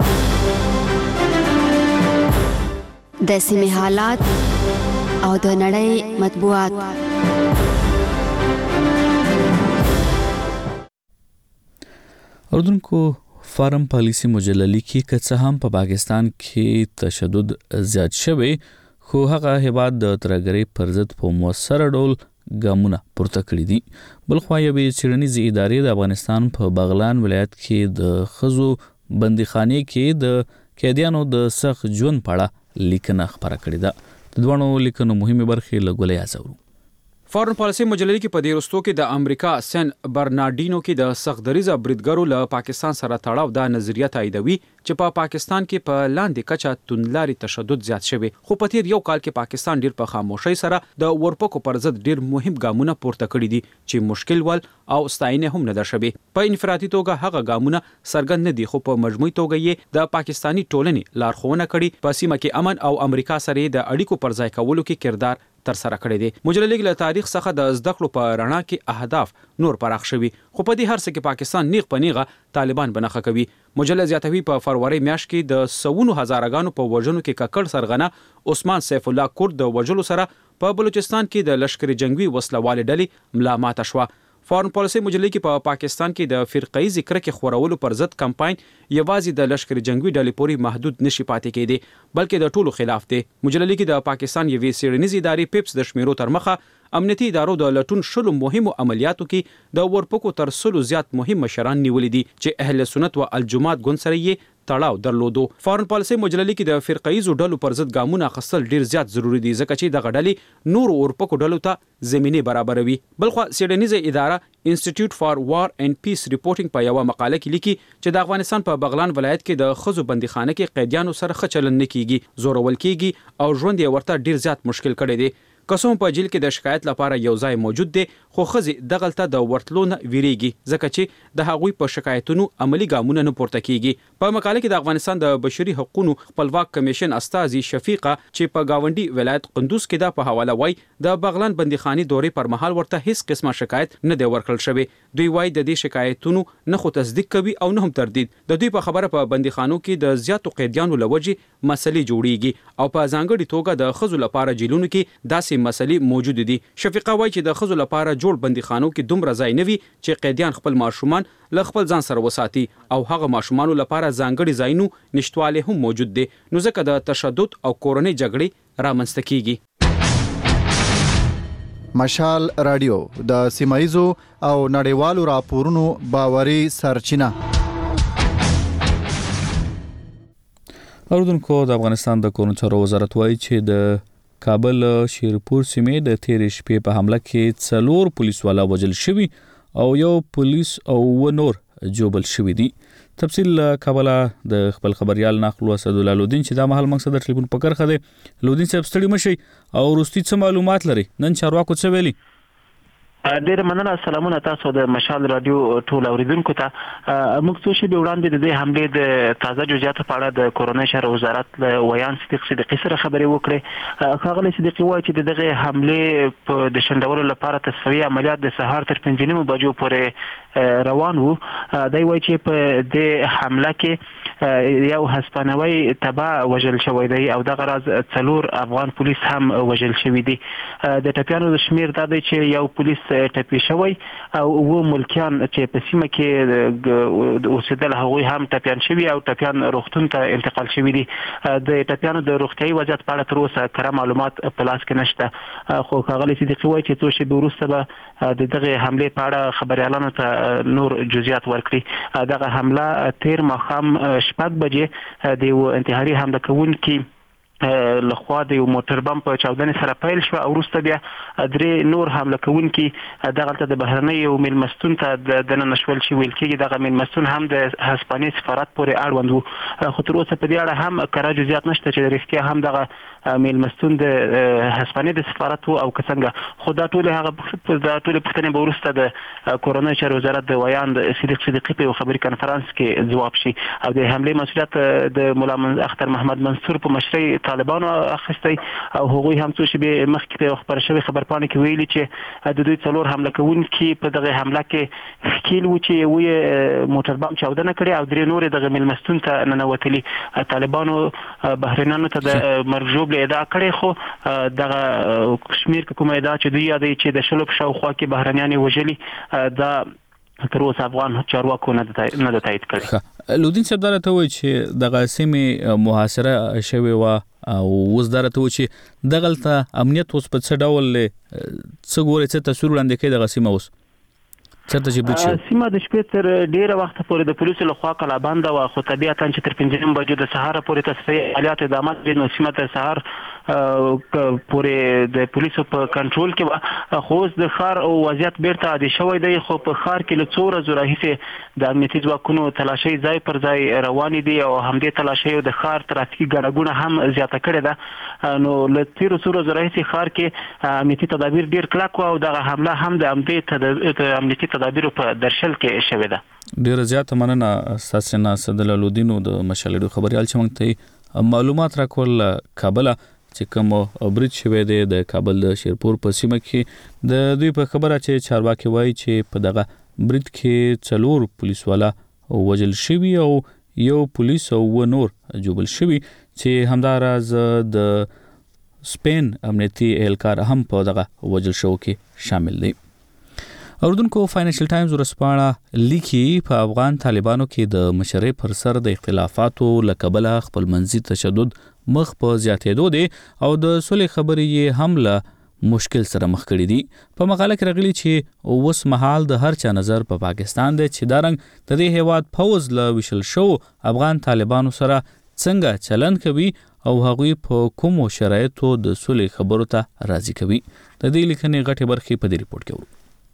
د سیمې حالات او د نړۍ مطبوعات. اردوونکو فارم پالیسی مجله لیکي که څه هم په پاکستان کې تشدد زیات شوی خو هغه هیواد د ترهګرۍ پر ضد په موثر ډول ګامونه پورته کړي دي. بلخوا یوې څېړنیزې ادارې د افغانستان په بغلان ولایت کې د ښځو بندیخانې کې د قیدیانو د سخت ژوند په اړه لیکنه خپره کړې ده. د دوه لیکنو مهمه برخې له ګولې ازورو. فارن پالیسي مجلې کې په دې وروستو کې د امریکا سن برنارډینو کې د سخت دریزه بریدګرو له پاکستان سره تړاو د نظریه تاییدوي چې په پاکستان کې په لاندې کچه توندلاري تشدد زیات شوی، خو په تیر یو کال کې پاکستان ډیر په خاموشۍ سره د ورپکو پر ضد ډیر مهم ګامونه پورته کړي دي چې مشکل ول او ستاینه هم نه ده شوی. په انفرادي توګه هغه ګامونه څرګند نه دي، خو په مجموعي توګه یې د پاکستانی ټولنې لارښوونه کړي په سیمه کې امن او امریکا سره د اړیکو پر ځای کولو کې کردار تر سره کړی دی. مجلې له تاریخ څخه د زده کړو په رڼا کې اهداف نور پراخ شوي، خو په دې هر څه کې پاکستان نیغ په نیغه طالبان بنخښه کوي. مجلې زیاتوي په فروری میاشت کې د سوونو هزارګانو په وژنو کې ککړ سرغنه عثمان سیف الله کورد د وژلو سره په بلوچستان کې د لشکري جنگي وسلوال ډلې ملا ماته شوه. فارن پالیسي مجلې کې په پاکستان کې د فرقه‌ای ذکر کې خورولو پر ضد کمپاین یوازې د لشکري جنگي ډلې پورې محدود نشي پاتې کېدی، بلکې د ټولو خلاف دی. مجلې کې د پاکستان یوې څېړنیزې ادارې پیپس د شمیرو تر مخه امنیتي ادارو د لټون شلو مهمو عملیاتو کې د ورپکو تر سلو زیات مهم مشران نیولې دي چې اهل سنت و الجماعت ګوند سره یې تړاو درلودو. فارن پالیسي مجلې کې د فرقه‌ایزو ډلو پر ضد ګامونه اخیستل ډیر زیات ضروری دي، ځکه چې دغه ډلې نور ورپکو ډلو ته زمینه برابروي. بلخو څېړنیزه اداره انسټیټیوټ فار وار اینڈ پیس ریپورټینګ په یو مقاله کې لیکي چې د افغانستان په بغلان ولایت کې د ښځو بندیخانه کې قیدیانو سره ښه چلند نه کیږي، زورول کیږي او ژوند یې ورته ډیر زیات مشکل کړی دی. قسم په جیل کې د شکایت لپاره یو ځای موجود دی، خو ښځې دغلته د ورتلو نه ویریږي ځکه چې د هغوی په شکایتونو عملی ګامونه نه پورته کیږي. په مقاله کې د افغانستان د بشري حقوقو خپلواک کمیشن استاذي شفیقه چې په گاونډي ولایت قندوز کې د په حواله وای د بغلان بندیخانې دورې پر مهال ورته هیڅ قسمه شکایت نه دی ورکړل شوی. دوی وای د دې شکایتونو نه خو تصدیق کوي او نه هم تردید. د دوی په خبره په بندیخانو کې د زیاتو قیدیانو لوجې مسلې جوړیږي او په ځانګړي توګه د ښځو لپاره جیلونو کې داسې مسلې موجود دي. شفیقه وای چې د ښځو لپاره جوړ بندیخانو کې دومره ځای نه وي چې قیدیان خپل ماشومان له خپل ځان سره وساتي او هغه ماشومانو لپاره ځانګړي ځایونو نشټواله هم موجود دي، نو ځکه د تشدد او کورنۍ جګړې رامنځته کیږي. مشال رادیو د سیمایزو او نړیوالو راپورونو باوري سرچینه. اوردونکو د افغانستان د کورنیو چارو وزارت وایي چې د کابل شیرپور سیمې د تیرې شپې په حمله کې 4 پولیس والا وژل شوي او یو پولیس او نور جوبل شوي دي. تفصیل کابل د خپل خبريال ناقل اسد الله لودین چې دا مهال مقصد د ټلیفون پکړ خده. لودین صاحب ستړي مشي او وروستي څه معلومات لري؟ نن چارواکو څه ویلي؟ ډیر مننه. سلامونه تاسو د مشال رادیو ټول اوریدونکو ته. موږ څو شی به وړاندې د دې حمله د تازه جزئیات په اړه د کورونای شهر وزارت ویان صدیقي سره خبرې وکړې. خاغلی صدیقي وایي چې دغه حمله په د شندولو لپاره تصفیه عملیات د سهار تر 5 بجو پورې روان وو. دا وایي چې په دې حمله کې یو هسپانوي تبع وژل شوی دی او دغه راز 4 افغان پولیس هم وژل شوی دي. د ټپیانو د شمیر دا دی چې یو پولیس ټپي شوی او و ملکیان چې په سیمه کې اوسېدل هغوی هم ټپیان شوي او ټپیان روغتون ته انتقال شوي دي. د ټپیانو د روغتیایي وضعیت په اړه تر اوسه کره معلومات په لاس کې نشته، خو ښاغلی صدیقي وایي چې څو شېبې وروسته به د دغه حملې په اړه خبریالانو ته نور جزئیات ورکړي. دغه حمله تیر ماښام 6 بجې د یو انتحاري حمله کوونکي لخوا د یو موټر بم په چاودنې سره پیل شو او وروسته بیا 3 نور حمله کوونکي دغلته د بهرنۍ یو میلمستون ته دننه شول چې ویل کېږي دغه میلمستون هم د هسپانیې سفارت پورې اړوند و، خو تر اوسه په دې اړه هم کره جزئیات نشته چې رښتیا هم دغه میلمستون د هسپانیې د سفارت و او که څنګه. خو دا ټولې پوښتنې به وروسته د کورنۍ چارو وزارت د ویان د صدیقي په یو خبري کنفرانس کې ځواب شي او د حملې مسؤلیت د مولا اختر محمد منصور په مشرۍ طالبانو اخیستی او هغوی هم څو شېبې مخکې په خبر شوی خبرپاڼه کې ویلي چې د دوی 4 حمله کوونکي په دغه حمله کې ښکیل وو چې یو موټر بم چاودنه کړې او 3 نور دغه میلمستون ته ننوتلي. طالبانو بهرنیانو ته د مرګ ژوبلې ادعا کړې، خو دغه کشمیر کومه ادعا چې دوی یادوي چې د شلو په شاوخوا کې بهرنیان وژلي دا تر اوسه افغان چارواکو نه د تایید کړی. لودین صاحب دا ته وایي چې دغه سیمې محاصره شوې وه او اوس درته و چې دغلته امنیت اوس په څه ډول څه ګوري څه تصویر وړاندې کوي دغه سیمه اوس چرته چې برید شو سیمه د شپې تر ډیره وخت پورې د پولیسو لخوا کلابند و خو طبيعتا چې تر 5 بجو د سهار پورې تصفیه عملیات ادامه کوي نو سیمه تر سهار پورې د پولیسو په کنټرول کې خو د ښار او وضعیت بیرته عادي شوی دی خو په ښار کې له څو ورځې راهیسې د امنیتي ځواکونو تلاشي ځای پر ځای روان دي او همدې تلاشي د ښار ترافیکي ګڼه هم زیاته کړې ده نو له تیرو څو ورځې راهیسې ښار کې امنیتي تدابیر ډیر کلک او دغه حمله هم د امنیتي تدابیر په درشل کې شوې ده. ډیر زیاته مننه اساسا ناسدل الودینو د مشالډو خبريال چې موږ ته معلومات راکول کابل چې کوم برید شوی دی د کابل د شیرپور په سیمه کې د دوی په خبره چې چارواکي وایي چې په دغه برید کې 4 پولیسوالا وژل شوي او یو پولیس او نور جوبل شوي چې همداراز د سپین امنیتي اهلکار هم په دغه وژل شو کې شامل دي. اردوونکو فاینانشل ټایمز ورسپاړه لیکي په افغان طالبانو کې د مشرۍ پر سر د اختلافاتو لکبل خپل منځي تشدد مخ په زیاتېدو دي او د صلح خبرې هم له مشکل سره مخ کړي دي. په مقاله کې راغلي چې اوس مهال د هر چا نظر په پاکستان دی چې دارنګ د دې هیواد فوز له وشل شو افغان طالبانو سره څنګه چلن کوي او هغوی په کومو شرایطو د صلح خبرو ته راضي کوي. د دې لیکنې غټه برخه په دې ریپورت کې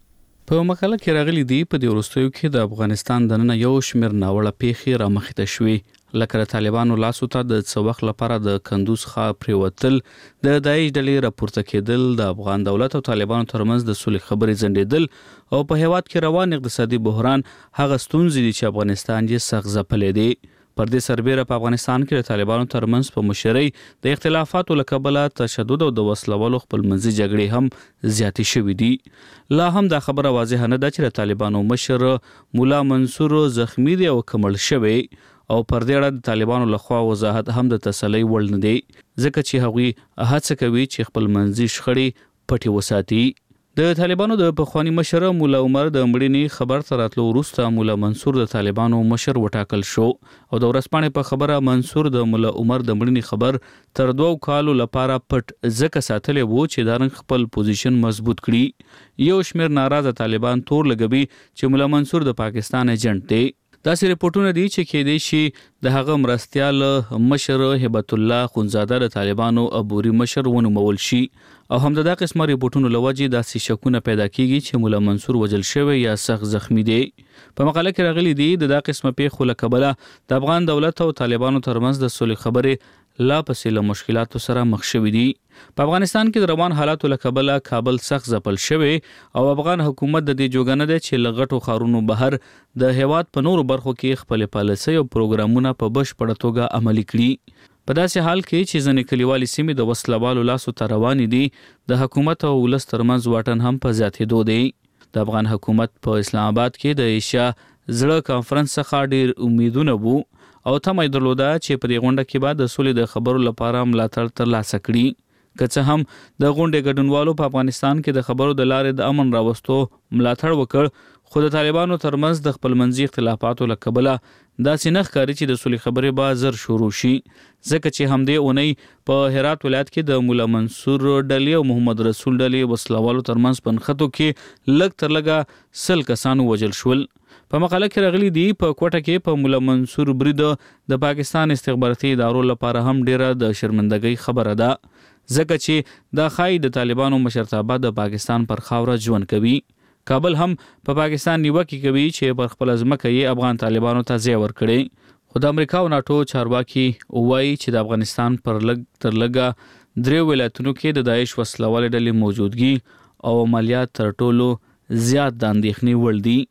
په مقاله کې راغلي دي په دې وروستیو کې د افغانستان دننه یو شمېر ناوړه پیښې رامخې ته شوې لکه د طالبانو لاسو ته د څه وخت لپاره د کندوز ښار پریوتل د داعش ډلې راپورته کېدل د افغان دولت او طالبانو ترمنځ د صلح خبرې ځنډېدل او په هیواد کې روان اقتصادي بحران هغه ستونزې دي چې افغانستان یې سخت ځپلې دي. پر دې سربېره په افغانستان کې د طالبانو ترمنځ په مشرۍ د اختلافاتو له کبله تشدد او د وسلوالو خپلمنځي جګړې هم زیاتې شوې دي. لا هم دا خبره واضحه نه ده چې د طالبانو مشر مولا منصور زخمی دی او کمړ شوی او پر دې اړه د طالبانو لخوا وضاحت هم د تسلی وړ نه دی ځکه چې هغوی هڅه کوي چې خپلمنځي شخړې پټې وساتي. د طالبانو د پخوانی مشر مولا عمر د مړینې خبر تر راتلو وروسته مولا منصور د طالبانو مشر وټاکل شو او د ورځپاڼې په خبره منصور د مولا عمر د مړینې خبر تر 2 کالو لپاره پټ ځکه ساتلی وو چې دارنګ خپل پوزیشن مضبوط کړي. یو شمېر ناراضه طالبان تور لګوي چې مولا منصور د پاکستان ایجنټ دی. داسې ریپورتونه دي چې کېدای شي د هغه مرستیال مشر هبت الله خونزاده د طالبانو عبوري مشر ونومول شي او هم د دغه قسمه ریپورتونو لوجې داسې شکونه پیدا کیږي چې مولا منصور وژل شوی یا سخت زخمی دی. په مقاله کې راغلي دي د دغه قسمه پیښو له کبله د افغان دولت او طالبانو ترمنځ د صلح خبرې لا پسې له مشکلاتو سره مخ شوي دي. په افغانستان کې د روان حالاتو له کبله کابل سخت ځپل شوی او افغان حکومت د دې جوګه نه دی چې له غټو ښارونو بهر د هیواد په نورو برخو کې خپل پالیسۍ او پروګرامونه په بشپړه توګه عملي کړي. په داسې حال کې چې ځینې کلیوالي سیمې د وسلوالو لاسو ته روانې دي د حکومت او ولس ترمنځ واټن هم په زیاتېدو دی. د افغان حکومت په اسلام آباد کې د ایشیا زړه کانفرنس څخه ډیر امیدونه وو او تمه یې درلوده چې په دې غونډه کې به د صلح د خبرو لپاره ملاتړ ترلاسه کړي. که څه هم د غونډې ګډونوالو په افغانستان کې د خبرو د لارې د امن راوستو ملاتړ وکړ خو د طالبانو ترمنځ د خپلمنځي اختلافاتو له کبله داسې نه ښکاري چې د صلح خبرې به زر شروع شي ځکه چې همدې اونۍ په هرات ولایت کې د مولا منصور ډلې او محمد رسول ډلې وسلوالو ترمنځ په نښتو کې لږ تر لږه 100 کسانو وژل شول. په مقاله کې راغلي دي په کوټه کې په مولا منصور برید د پاکستان استخباراتي ادارو لپاره هم ډیره د شرمندګۍ خبره ده ځکه چې دا ښایي د طالبانو مشرتابه د پاکستان پر خاوره ژوند کوي. کابل هم په پاکستان نیوکې کوي چې پر خپل ځمکه یې افغان طالبانو ته ځای ورکړی خو د امریکا او ناټو چارواکي وایي چې د افغانستان پر لږ تر لږه 3 ولایتونو کې د داعش وسلوالې ډلې موجودګي او عملیات تر ټولو زیات د اندېښنې وړ دي.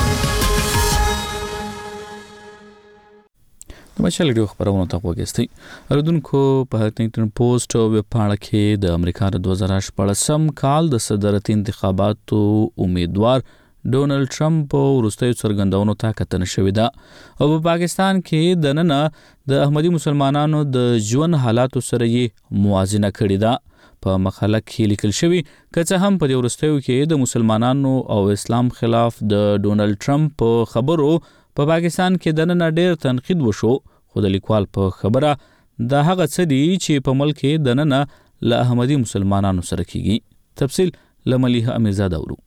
د مشال ډیو خبرونه ته وګورئ. اردوونکو په هنټینګټن پوسټ ویب پاڼه کې د امریکا د 2018 کال د صدارتي انتخاباتو امیدوار ډونالد ټرمپ وروستیو څرګندونو ته کتنه شوې ده او په پاکستان کې دننه د احمدي مسلمانانو د ژوند حالاتو سره یې موازنه کړې ده. په مقاله کې لیکل شوی که څه هم په دې وروستیو کې د مسلمانانو او اسلام خلاف د ډونالد ټرمپ خبرو په پاکستان کې دننه ډېر تنقید وشو خو د لیکوال په خبره دا هغه څه دي چې په ملک کې دننه له احمدي مسلمانانو سره کیږي. تفصیل له ملیحه امیرزاده ورو.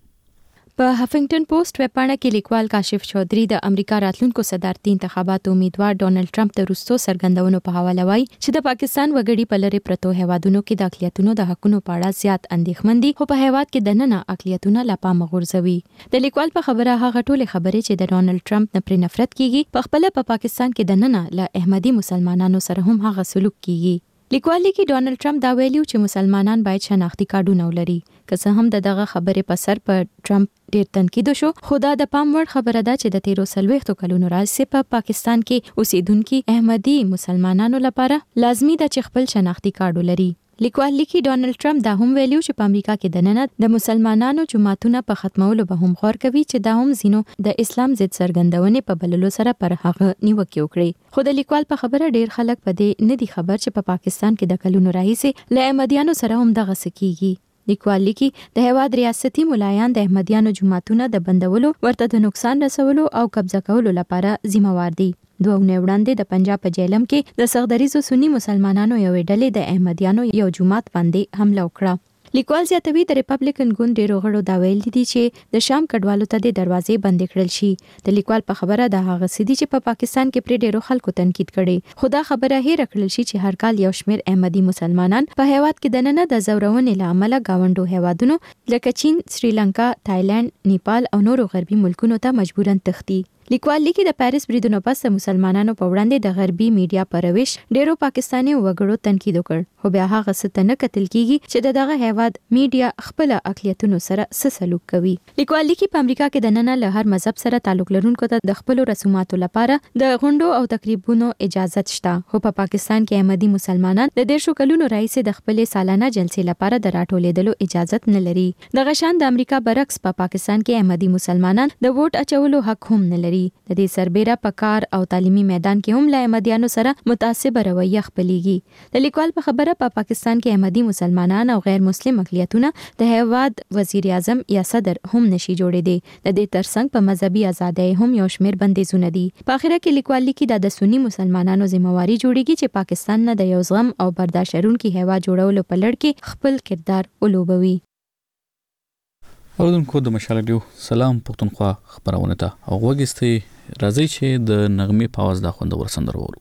په هفنګټن پوسټ ویبپاڼه کې لیکوال کاشف چودھری د امریکا راتلونکو صدارتي انتخاباتو امیدوار ډونالد ټرمپ د روسو سرګندونو په حواله وایي چې د پاکستان وګړي په لری پرتو هیوادونو کې د اقلیتونو د حقونو په اړه زیات اندېښمن دي، خو په هیواد کې دننه اقلیتونه لا پام غورځوي. د لیکوال په خبره هغه ټولې خبرې چې د ډونالد ټرمپ نه پر نفرت کیږي په خپل په پاکستان کې دننه له احمدي مسلمانانو سره هم هغه سلوک کیږي. لیکوال لیکي ډونالد ټرمپ دا ویلیو چې مسلمانان باید شناختی کارډونه ولري. که څه هم دغه خبرې په سر په ټرمپ ډیر تنقید شو، خو دا د پام وړ خبره ده چې د 13 کلونو راځي په پاکستان کې اوسیدونکو احمدي مسلمانانو لپاره لازمی ده چې خپل شناختی کارت ولري. لیکوال لیکي ډونالد ټرمپ دا هم ویلیو چې په امریکا کې دننه د مسلمانانو جماعتونو په ختمولو به هم غور کوي چې دا هم زینو د اسلام ضد سرګندونې په بللو سره پر هغه نیوکه وکړي. خو د لیکوال په خبره ډیر خلک په دې نه دي خبر چې په پاکستان کې د کلونو راهیسې له احمدیانو سره هم دغه سکیږي. لیکوال لیکي د هیواد ریاستي ملایان د احمدیانو جماعتونو د بندولو، ورته د نقصان رسولو او قبضه کولو لپاره ذمہوار دي. 2 ونې وړاندې د پنجاب په جیلم کې د سغدریزو سنی مسلمانانو یو ډلې د احمدیانو یو جماعت باندې حمله وکړه. لیکوال زیاتوي د ریپبلیکن ګوند ډیرو غړو دا ویل دي چې د شام کډوالو ته د دروازې بندې کړل شي. د لیکوال په خبره د هغه سدي چې په پاکستان کې پر ډیرو خلکو تنقید کړي، خو دا خبره هیر کړل شي چې هر کال یو شمیر احمدي مسلمانان په هیواد کې دننه د زورونې لامل گاونډو هیوادونو لکه چین، سریلانکا، تایلند، نیپال او نورو غربي ملکونو ته مجبورن تختی. لیکوال لیکي د پاریس بریدونو پس مسلمانانو په وړاندې د غربي میډیا پر روش ډیرو پاکستاني وګړو تنقید وکړ، خو بیا هغه ست نه کتل کیږي چې دغه هیواد میډیا خپل اقلیتونو سره سلوک کوي. لیکوال لیکي په امریکا کې دننه له هر مذهب سره تعلق لرونکو ته د خپل رسوماتو لپاره د غونډو او تقریبونو اجازه شته، خو په پاکستان کې احمدي مسلمانان د 10 کلونو راهیسې د خپل سالانه جلسې لپاره د راټولېدلو اجازه نه لري. دغه شان د امریکا برعکس په پاکستان کې احمدي مسلمانان د ووټ اچولو حق هم نه لري. د دې سربېره په کار او تعلیمي میدان کې هم له احمدیانو سره متعصب رویه خپلېږي. د لیکوال په خبره په پاکستان کې احمدي مسلمانان او غیر مسلم اقلیتونه د هیواد وزیر اعظم یا صدر هم نشي جوړېدي. د دې ترڅنګ په مذهبي ازادۍ هم یو شمیر بندیزونه دي. په اخر کې لیکوال لیکي د سنی مسلمانانو ذمہواری جوړیږي چې پاکستان نه د یو زغم او برداشت لرونکي هیواد جوړولو په لړ کې خپل کردار ولوبوي. اوردونکو د مشال رادیو سلام پښتونخوا خبرونه ته او وګستي راځي چې د نغمې په आवाज د خوندور سندرو ورو.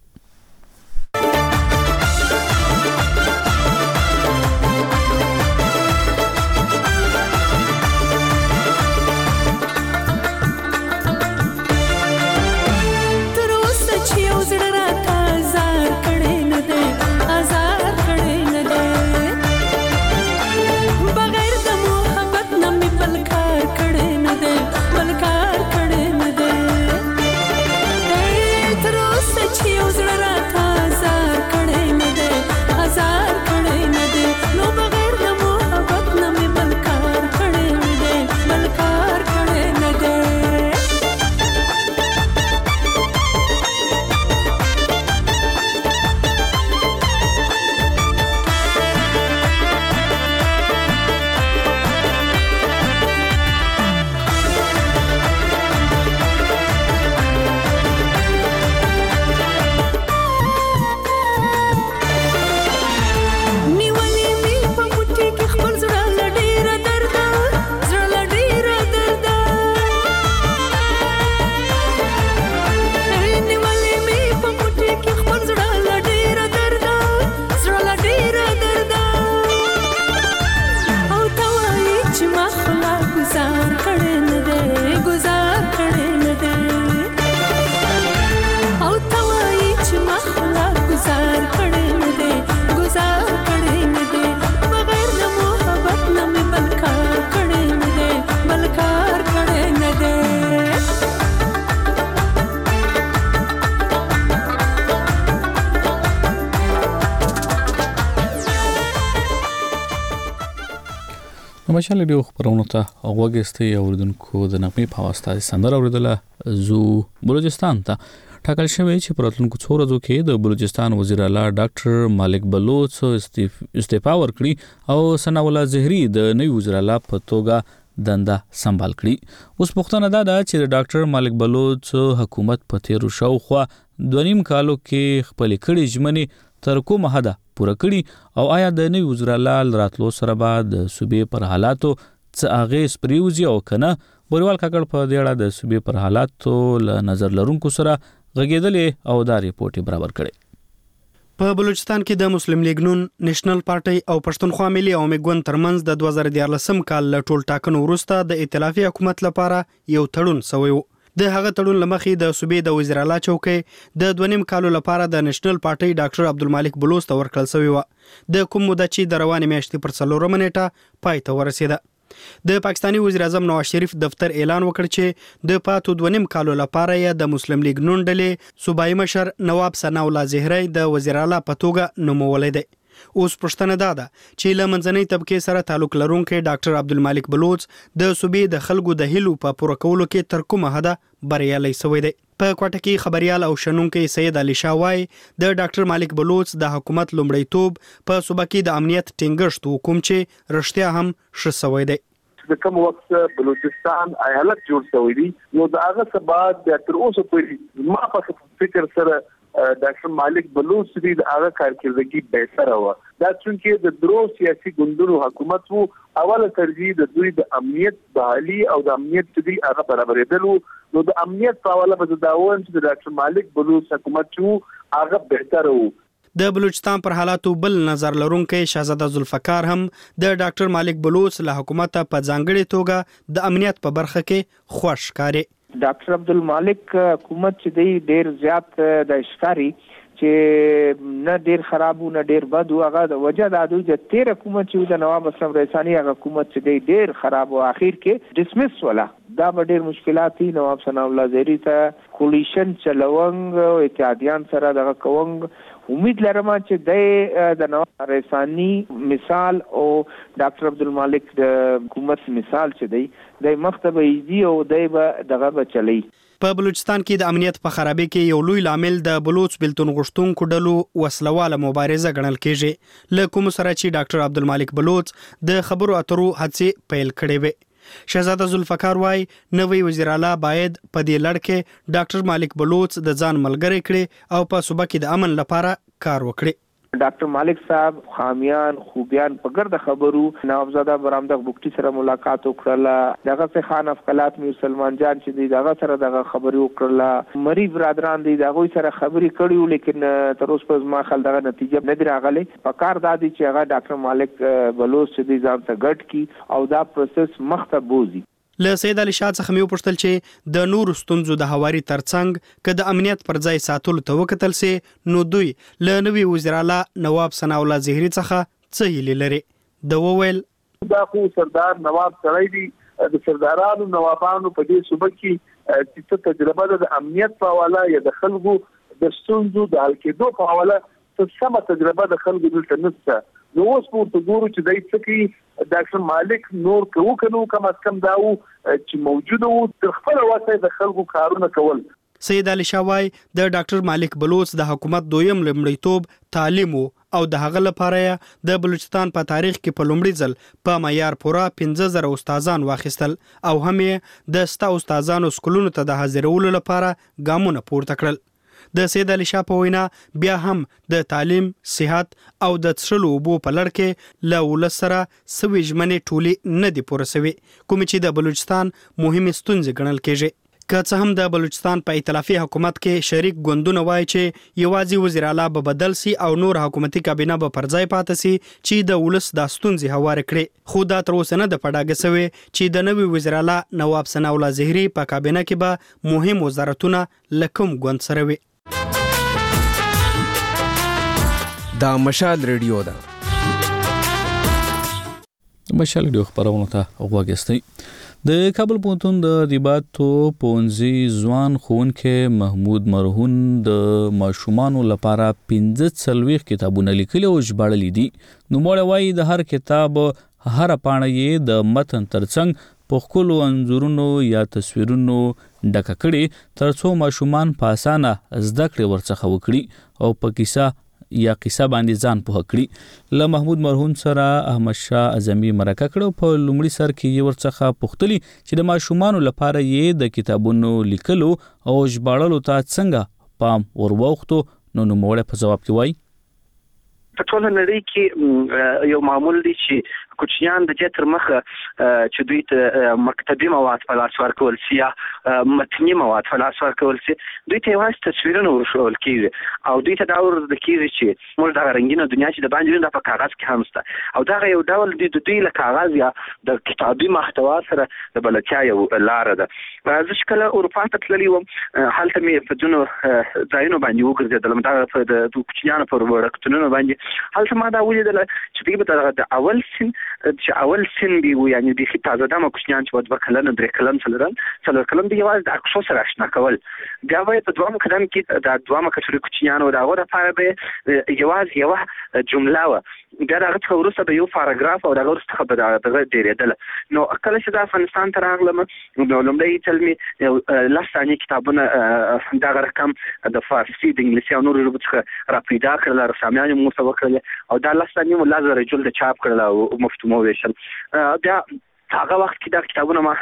مشال رادیو خبرونه ته وګستي اوردونکو د نغمې په واسطه سندره اوریدله. زو بلوچستان ته ټاکل شوی چې په راتلونکو څو ورځو کې د بلوچستان وزیر اعلی ډاکټر مالک بلوچ استعفا ورکړي او ثناء الله زهري د نوي وزیر اعلی په توګه دنده سمبال کړي. اوس پوښتنه ده چې د ډاکټر مالک بلوچ حکومت په تیر شاوخوا 2.5 کالو کې خپل کړي ژمنې تر کومه حده پوره کړي او آیا د نوي وزیراعلی راتلو سره به د صوبې پر حالاتو څه اغېز پرېوځي او که نه؟ بوریوال کاکړ په دې اړه د صوبې پر حالاتو له نظر لرونکو سره غږېدلې او دا ریپورټ یې برابر کړی. په بلوچستان کې د مسلم لیگ نون، نېشنل پارټي او پښتونخوا ملي عوامي ګوند ترمنځ د 2014 کال له ټول ټاکنو وروسته د ائتلافي حکومت لپاره یو تړون شوی و. د هغه تړون لمخې د صوبې د وزیر اعلی چوکۍ د 2.5 کالو لپاره د نېشنل پارټي ډاکټر عبدالمالک بلوچ ته ورکړل شوی و. د کوم موده چې د روانې میاشتې پر 4 نیټه پای ته ورسېده. د پاکستاني وزیر اعظم نواز شریف دفتر اعلان وکړ چې د پاتو 2.5 کالو لپاره یې د مسلم لیگ نون ډلې صوبایي مشر نواب ثناء الله زهري د وزیر اعلی په توګه نومولی دی. اوس پوښتنه دا ده چې له منځنۍ طبقې سره تعلق لرونکي ډاکټر عبدالمالک بلوچ د صوبې د خلکو د هیلو په پوره کولو کې تر کومه حده بریالی شوی دی. په کوټه کې خبريال او شنونکي سید علي شاه وایي د ډاکټر مالک بلوچ د حکومت لومړیتوب په صوبه کې د امنیت ټینګښت حکم چې رښتیا هم ښه شوی دی. د کوم وخت بلوچستان ایالت جوړ شوی دی نو دا هغه سبب د تر اوسه پورې ما په فکر سره ډاکټر مالک بلوچ دی د هغه کارکردګي بهتره و. دا چې د درو سیاسي ګوندونو حکومت وو، اوله ترجیح د دوی د امنیت بحالي او د امنیت دی هغه برابرېدل نو د امنیت په حواله به دا وایم چې د ډاکټر مالک بلوچ حکومت وو هغه بهتره وو. د بلوچستان پر حالاتو بل نظر لرونکي شهزاده ذوالفقار هم د ډاکټر مالک بلوچ له حکومت په ځانګړي توګه د امنیت په برخه کې خوښ ښکاري. ډاکټر عبدالمالک حکومت چې دی ډیر زیات د ښکاری چې نه ډیر خراب نه ډیر بد هغه د وجه د دوی د 13 حکومت چې د نواب اسلام رئیسانی هغه حکومت چې دی ډیر خراب او اخر کې ډسمس ولا دا به ډیر مشکلات دي. نواب ثناء الله زهري ته کولیشن چلونګ او اتحادیان سره دغه کوونګ امید لرم چې د نواب رئیسانی مثال او ډاکټر عبدالمالک د حکومت مثال چې دی د مختبه ایزي او دغه به چلی. په بلوچستان کې د امنیت په خرابې کې یو لوی لامل د بلوچ بلتون غشتونکو ډلو وسلواله مبارزه ګڼل کېږي، له کوم سره چې ډاکټر عبدالمالک بلوچ د خبرو اترو هڅې پیل کړې وې. شهزاده ذوالفقار وایي نوی وزیر اعلی باید په دې لړ کې ډاکټر مالک بلوچ د ځان ملګری کړي او په صوبه کې د امن لپاره کار وکړي. ډاکټر مالک صاحب خامیان خوبیان په ګرد خبرو نوابزاده برامدغ بوکټي سره ملاقات وکړه، دغه څخه خان افقلات میر سلمان جان چې دی دغه سره دغه خبري وکړه، مری برادران دی دغه سره خبري کړیو لیکن تر اوسه په ما خل دغه نتیجه نه دی راغلی. په کار دادی چې هغه ډاکټر مالک بلوچ چې دی ځان ته ګډ کی او دا پروسس مخته بوزي. له سید علي شاه څخه مې وپوښتل چې د نور ستونزو د هواري ترڅنګ که د امنیت پر ځای ساتلو ته وکتل سي نو دوی له نوي وزیر اعلی نواب ثناء الله زهري څخه څه هیلې لري. د وویل دا خو سردار نواب سړی دی، د سردارانو نوابانو په دې صوبه کې چې تجربه د امنیت په حواله یا د خلکو د ستونزو د حل کېدو په حواله څه سمه تجربه د خلکو دلته نشته. نو اوس په ګورو چې دای څه کې ډاکټر مالک نور کوو کم از کم داو چې موجود وو تر خپل واسطه د خلکو کارونه کول. سید علي شاه وایي د ډاکټر مالک بلوچ د حکومت دویم لومړیتوب تعلیم او د هغه لپاره د بلوچستان په تاریخ کې په لومړي ځل په معیار پوره 15000 استادان واخیستل او هم د ستا استادانو سکولونو ته د حاضرولو لپاره ګامونه پورته کړل. د سید علي شاه په وینا بیا هم د تعلیم، صحت او د څښلو اوبو په لړ کې له ولس سره سوي ژمنې ټولې نه دي پوره سوي، کومې چې د بلوچستان مهمې ستونزې ګڼل کېږي. که څه هم د بلوچستان په ائتلافي حکومت کې شریک ګوندونه وایي چې یوازې وزیر اعلی به بدل سي او نور حکومتي کابینه به پر ځای پاتې سي چې د ولس د ستونزې هوار کړي، خو دا تر اوسه نه د پډاګه سوي چې د نوي وزیر اعلی نواب ثناء الله زهري په کابینه کې به مهم وزارتونه لکم ګوند سره وي. دا مشال ریډیو ده. مشال ریډیو خبرونه ته وګورئ. د کابل پوهنتون د ادبیاتو پوهنځي ځوان ښوونکی محمود مرهون د ماشومانو لپاره 15 کتابونه لیکلي او ژباړلي دي. نوموړی وایي د هر کتاب هره پاڼه یې د متن ترڅنګ په ښکلو انځورونو یا تصویرونو ډکه کړي ترڅو ماشومان په اسانه زده کړې ورڅخه وکړي او په کیسه باندې ځان پوه کړي. له محمود مرهون سره احمد شاه اعظمي مرکه کړو. په لومړي سر کې یې ورڅخه پوښتلي چې د ماشومانو لپاره یې د کتابونو لیکلو او ژباړلو ته څنګه پام ور واوښتو. نو نوموړی په ځواب کې وایي په ټول نړۍ کې یو معمول دی چې کوچنیان د دې تر مخه چې دوی ته مکتبي مواد په لاس ورکول سي یا متني مواد په لاس ورکول سي دوی ته یوازې تصویرونه ورښول کیږي او دوی ته دا ورزده کیږي چې موږ دا رنګینه دنیا چې د باندې په کاغذ کې هم شته او دا یو ډول د دوی له کاغذ یا د کتابي محتوا سره د بلتیا یو لار ده. زه چې کله اروپا ته تللی وم هلته مې په ځینو ځایونو باندې وګرځېدلم دا د کوچنیانو پر وړکتونونو باندې هلته ما دا ولیدله چې دوی به د اول سن دی یعنی د تازه دمه کوچنیان چې 2 کلن 3 کلن څلور کلن دی یوازې د عکسو سره آشنا کول بیا به په دوام قدم کې د دوامه کچوري کوچنیانو دا غوړه لپاره به یوازې یو جمله و بیا دا څه ورسته به یو پاراګراف او دا ورسته به دا ډیرېدل نو کله چې د افغانستان ته راغلم نو لومړی تلمي لاساني کتابونه دا رقم د فارسي د انګلیسي او نورو ژبو څخه را پیدا کړل رساميان مو څه وکړل او دا لاساني مو لازم رجل د چاپ کړل او مفتومو ویشل بیا هغه وخت کې دا کتابونه ما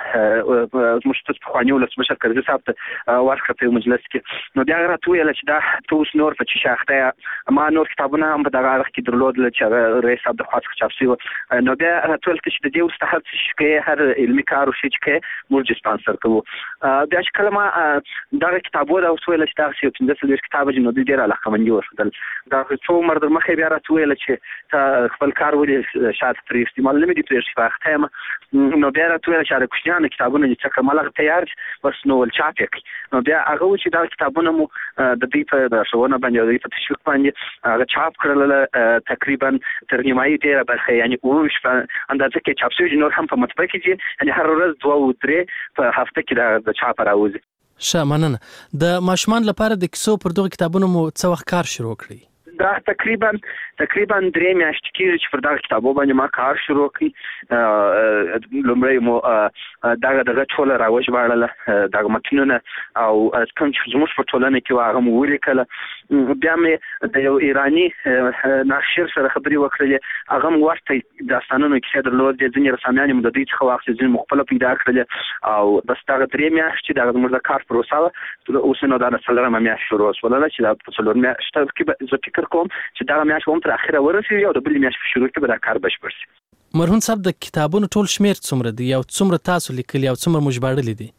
مشتت خواني ولسمشر کرزي صاحب ته ورکړ په مجلس کې نو بیا راته ویل چې دا توس نور په شاخته ما نور کتابونه هم په دغه وخت کې درلودل چې رئیس صاحب د خاص چاپ شوی نو بیا راته ویل چې د دې واستحب چې هر علمي کار وشي چې موږ سپانسر کوو بیا چې کله ما دغه کتابونه او ویل چې دا چې د کتاب جنو د ډیر علاقه مندي ورسدل دا څو مرد مخې بیا راته ویل چې خپل کار ولې شاته پرې استعمال نه دي پرې شفاخته نو بیا راته چې د کوچنیانو کتابونه چې کمالغه تیار بس نو ول چاپ نو بیا هغه چې دا کتابونه مو د دې په شوونه باندې د تشویق باندې هغه چاپ کړل تقریبا تر نیمایي ډیره برخه یعنی اوش په اندازه کې چاپ شوی نور هم په مطبعه کې یعنی هر ورځ 2 او 3 په هفته کې د چاپ راوځي شامننه د ماشومان لپاره د کیسو پر دغه کتابونو مو څه وخت کار شروع کړی دا تقریبا 3 میاشتې کېږي چې پر دا کتابو باندې ما کار شروع کړی لومړی مو دغه ټول راوځ باندې دغه متنونه او کوم چې زموږ په ټولنه کې هغه مو ولیکل بیا مې د یو ایرانی ناشر سره خبرې وکړلې هغه مو ورته داستانونو کې درلود د ځینې رساميان مو د دې څخه واخلي ځینې مختلف پیدا کړل او بس دغه 3 میاشتې دغه موږ کار پروسه اوس نو دا څلورمه میاشت شروع وسوله چې دا څلورمه میاشت کې زه فکر کوم چې دا میاشت هم تر اخره ورسېږي او د بل میاشت په شروع کې به دا کار بشپړ شي مرهون صاحب د کتابونو ټول شمیر څومره دی او څومره تاسو لیکلي او څومره مجبړلې دي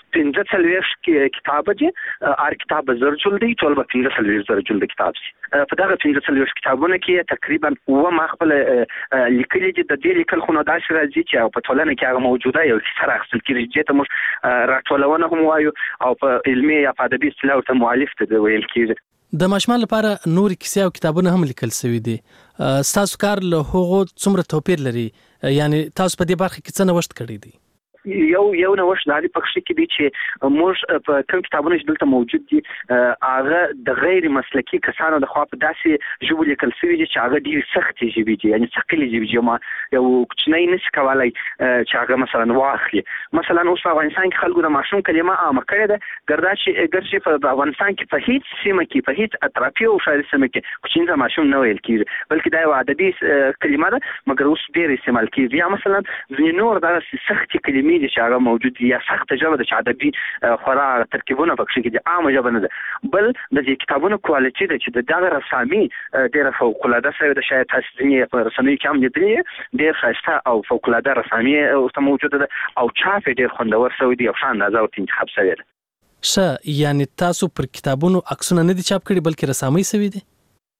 15 کتاب دي هر کتاب زرجل دی ټول به 15 زرجل کتاب شي په دغه 15 کتابونو کې تقریبا و ما خپل لیکلي دي د دې لیکل خو نه داسې راځي چې په ټولنه کې هغه موجوده یو څه راخصل کېږي چې ته موږ راټولونه هم وایو او په علمي یا په ادبي اصطلاح ته مؤلف ته ویل کېږي د ماشومان لپاره نور کیسې او کتابونه هم لیکل شوي دي تاسو کار له هغو څومره توپیر لري یعنی تاسو په دې برخه کې څه نوښت کړی دی یو نوښت د پښتو کې دی چې موږ په کوم کتابونو چې دلته موجود دي هغه د غیر مسلکي کسانو د خوا په داسې ژبو لیکل شوي دي چې هغه ډېرې سختې ژبې دي یعنی ثقیلې ژبې دي ما یو کوچنی نشي کولی چې هغه مثلا واخلي مثلا اوس په افغانستان کې خلکو د ماشوم کلمه عامه کړې ده ګرځي په افغانستان کې په هیڅ سیمه کې په هیڅ اطرافي او شاعري سیمه کې کوچنی ماشوم نه ویل کېږي بلکې دا یو ادبي کلمه ده مګر اوس ډېر استعمال کېږي یا مثلا ځینې نور داسې سختې کلمې دي چې هغه موجود دي یا سخت ژبه د ادبي خورا ترکیبونه پکې کې دي عامه ژبه نه ده بل د دې کتابونو کوالټي ده چې دغه رسامي ډېره فوق العاده سوی د شاید تاسو ځینې په رسامي کې هم لیدلې ډېر ښایسته او فوق العاده رسامي اوس موجوده ده او چاپ ډېر خوندور سوی دی او ښه اندازه ورته انتخاب سوی ده ښه یعنی تاسو پر کتابونو عکسونه نه دي چاپ کړي بلکې رسامي سوي دي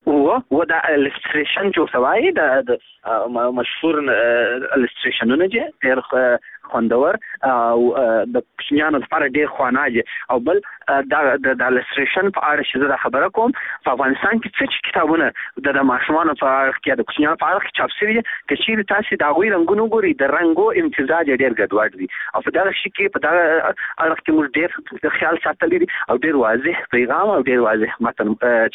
و دا الستریشن جو سوای د مشهور الستریشنونه دي ډېر خوندور او د کوچنیانو لپاره ډېر خوانه دي او بل د الستریشن په اړه چې زه خبره کوم په افغانستان کې څه کتابونه د ماشومانو په اړه کې د کوچنیانو په اړه کې چاپ شوي دي که چیرې تاسو د هغوی رنګونه ګورئ د رنګو امتزاج ډېر ګډوډ دي او په دغه شي کې په دغه اړه کې موږ ډېر خیال ساتلی دي او ډېر واضح پیغام او ډېر واضح متن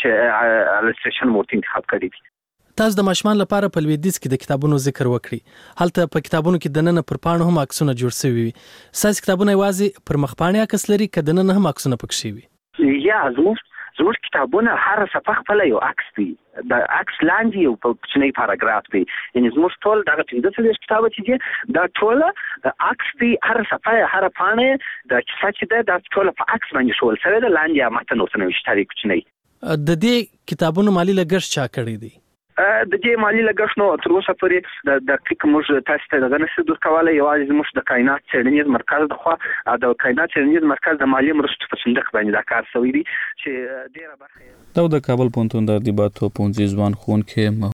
چې الستریشن مورته انتخاب کړی دي تاسو د ماشومان لپاره په لویدیځ کې د کتابونو ذکر وکړي هلته په کتابونو کې د نن پر پاڼو هم عکسونه جوړ شوي وي ساس کتابونه یوازې پر مخپاڼې عکس لري که د نن هم عکسونه پکې وي یا زموږ کتابونه هر صفحه خپل یو عکس دی د عکس لاندې یو کوچنی پاراګراف دی یعنی زموږ ټول دغه 15 کتاب چې دي دا ټول عکس دی هر صفحه هر پاڼه د کیسه چې ده دا ټول په عکس باندې شول سره د لاندې متن اوسنوي شته کوچنی د دې کتابونو مالی لګښت چا کړی دی د دې مالی لګښت نو تر اوسه پورې د دقیق موږ تاسو ته دغه نشو درکواله یوازې موږ د کائنات څېړنیز مرکز د خوا د کائنات څېړنیز مرکز د مالی مرستو په صندوق باندې دا کار شوی دی چې ډیره برخه د کابل پوهنتون د ارتباط او پوهنځي ځوان ښوونکي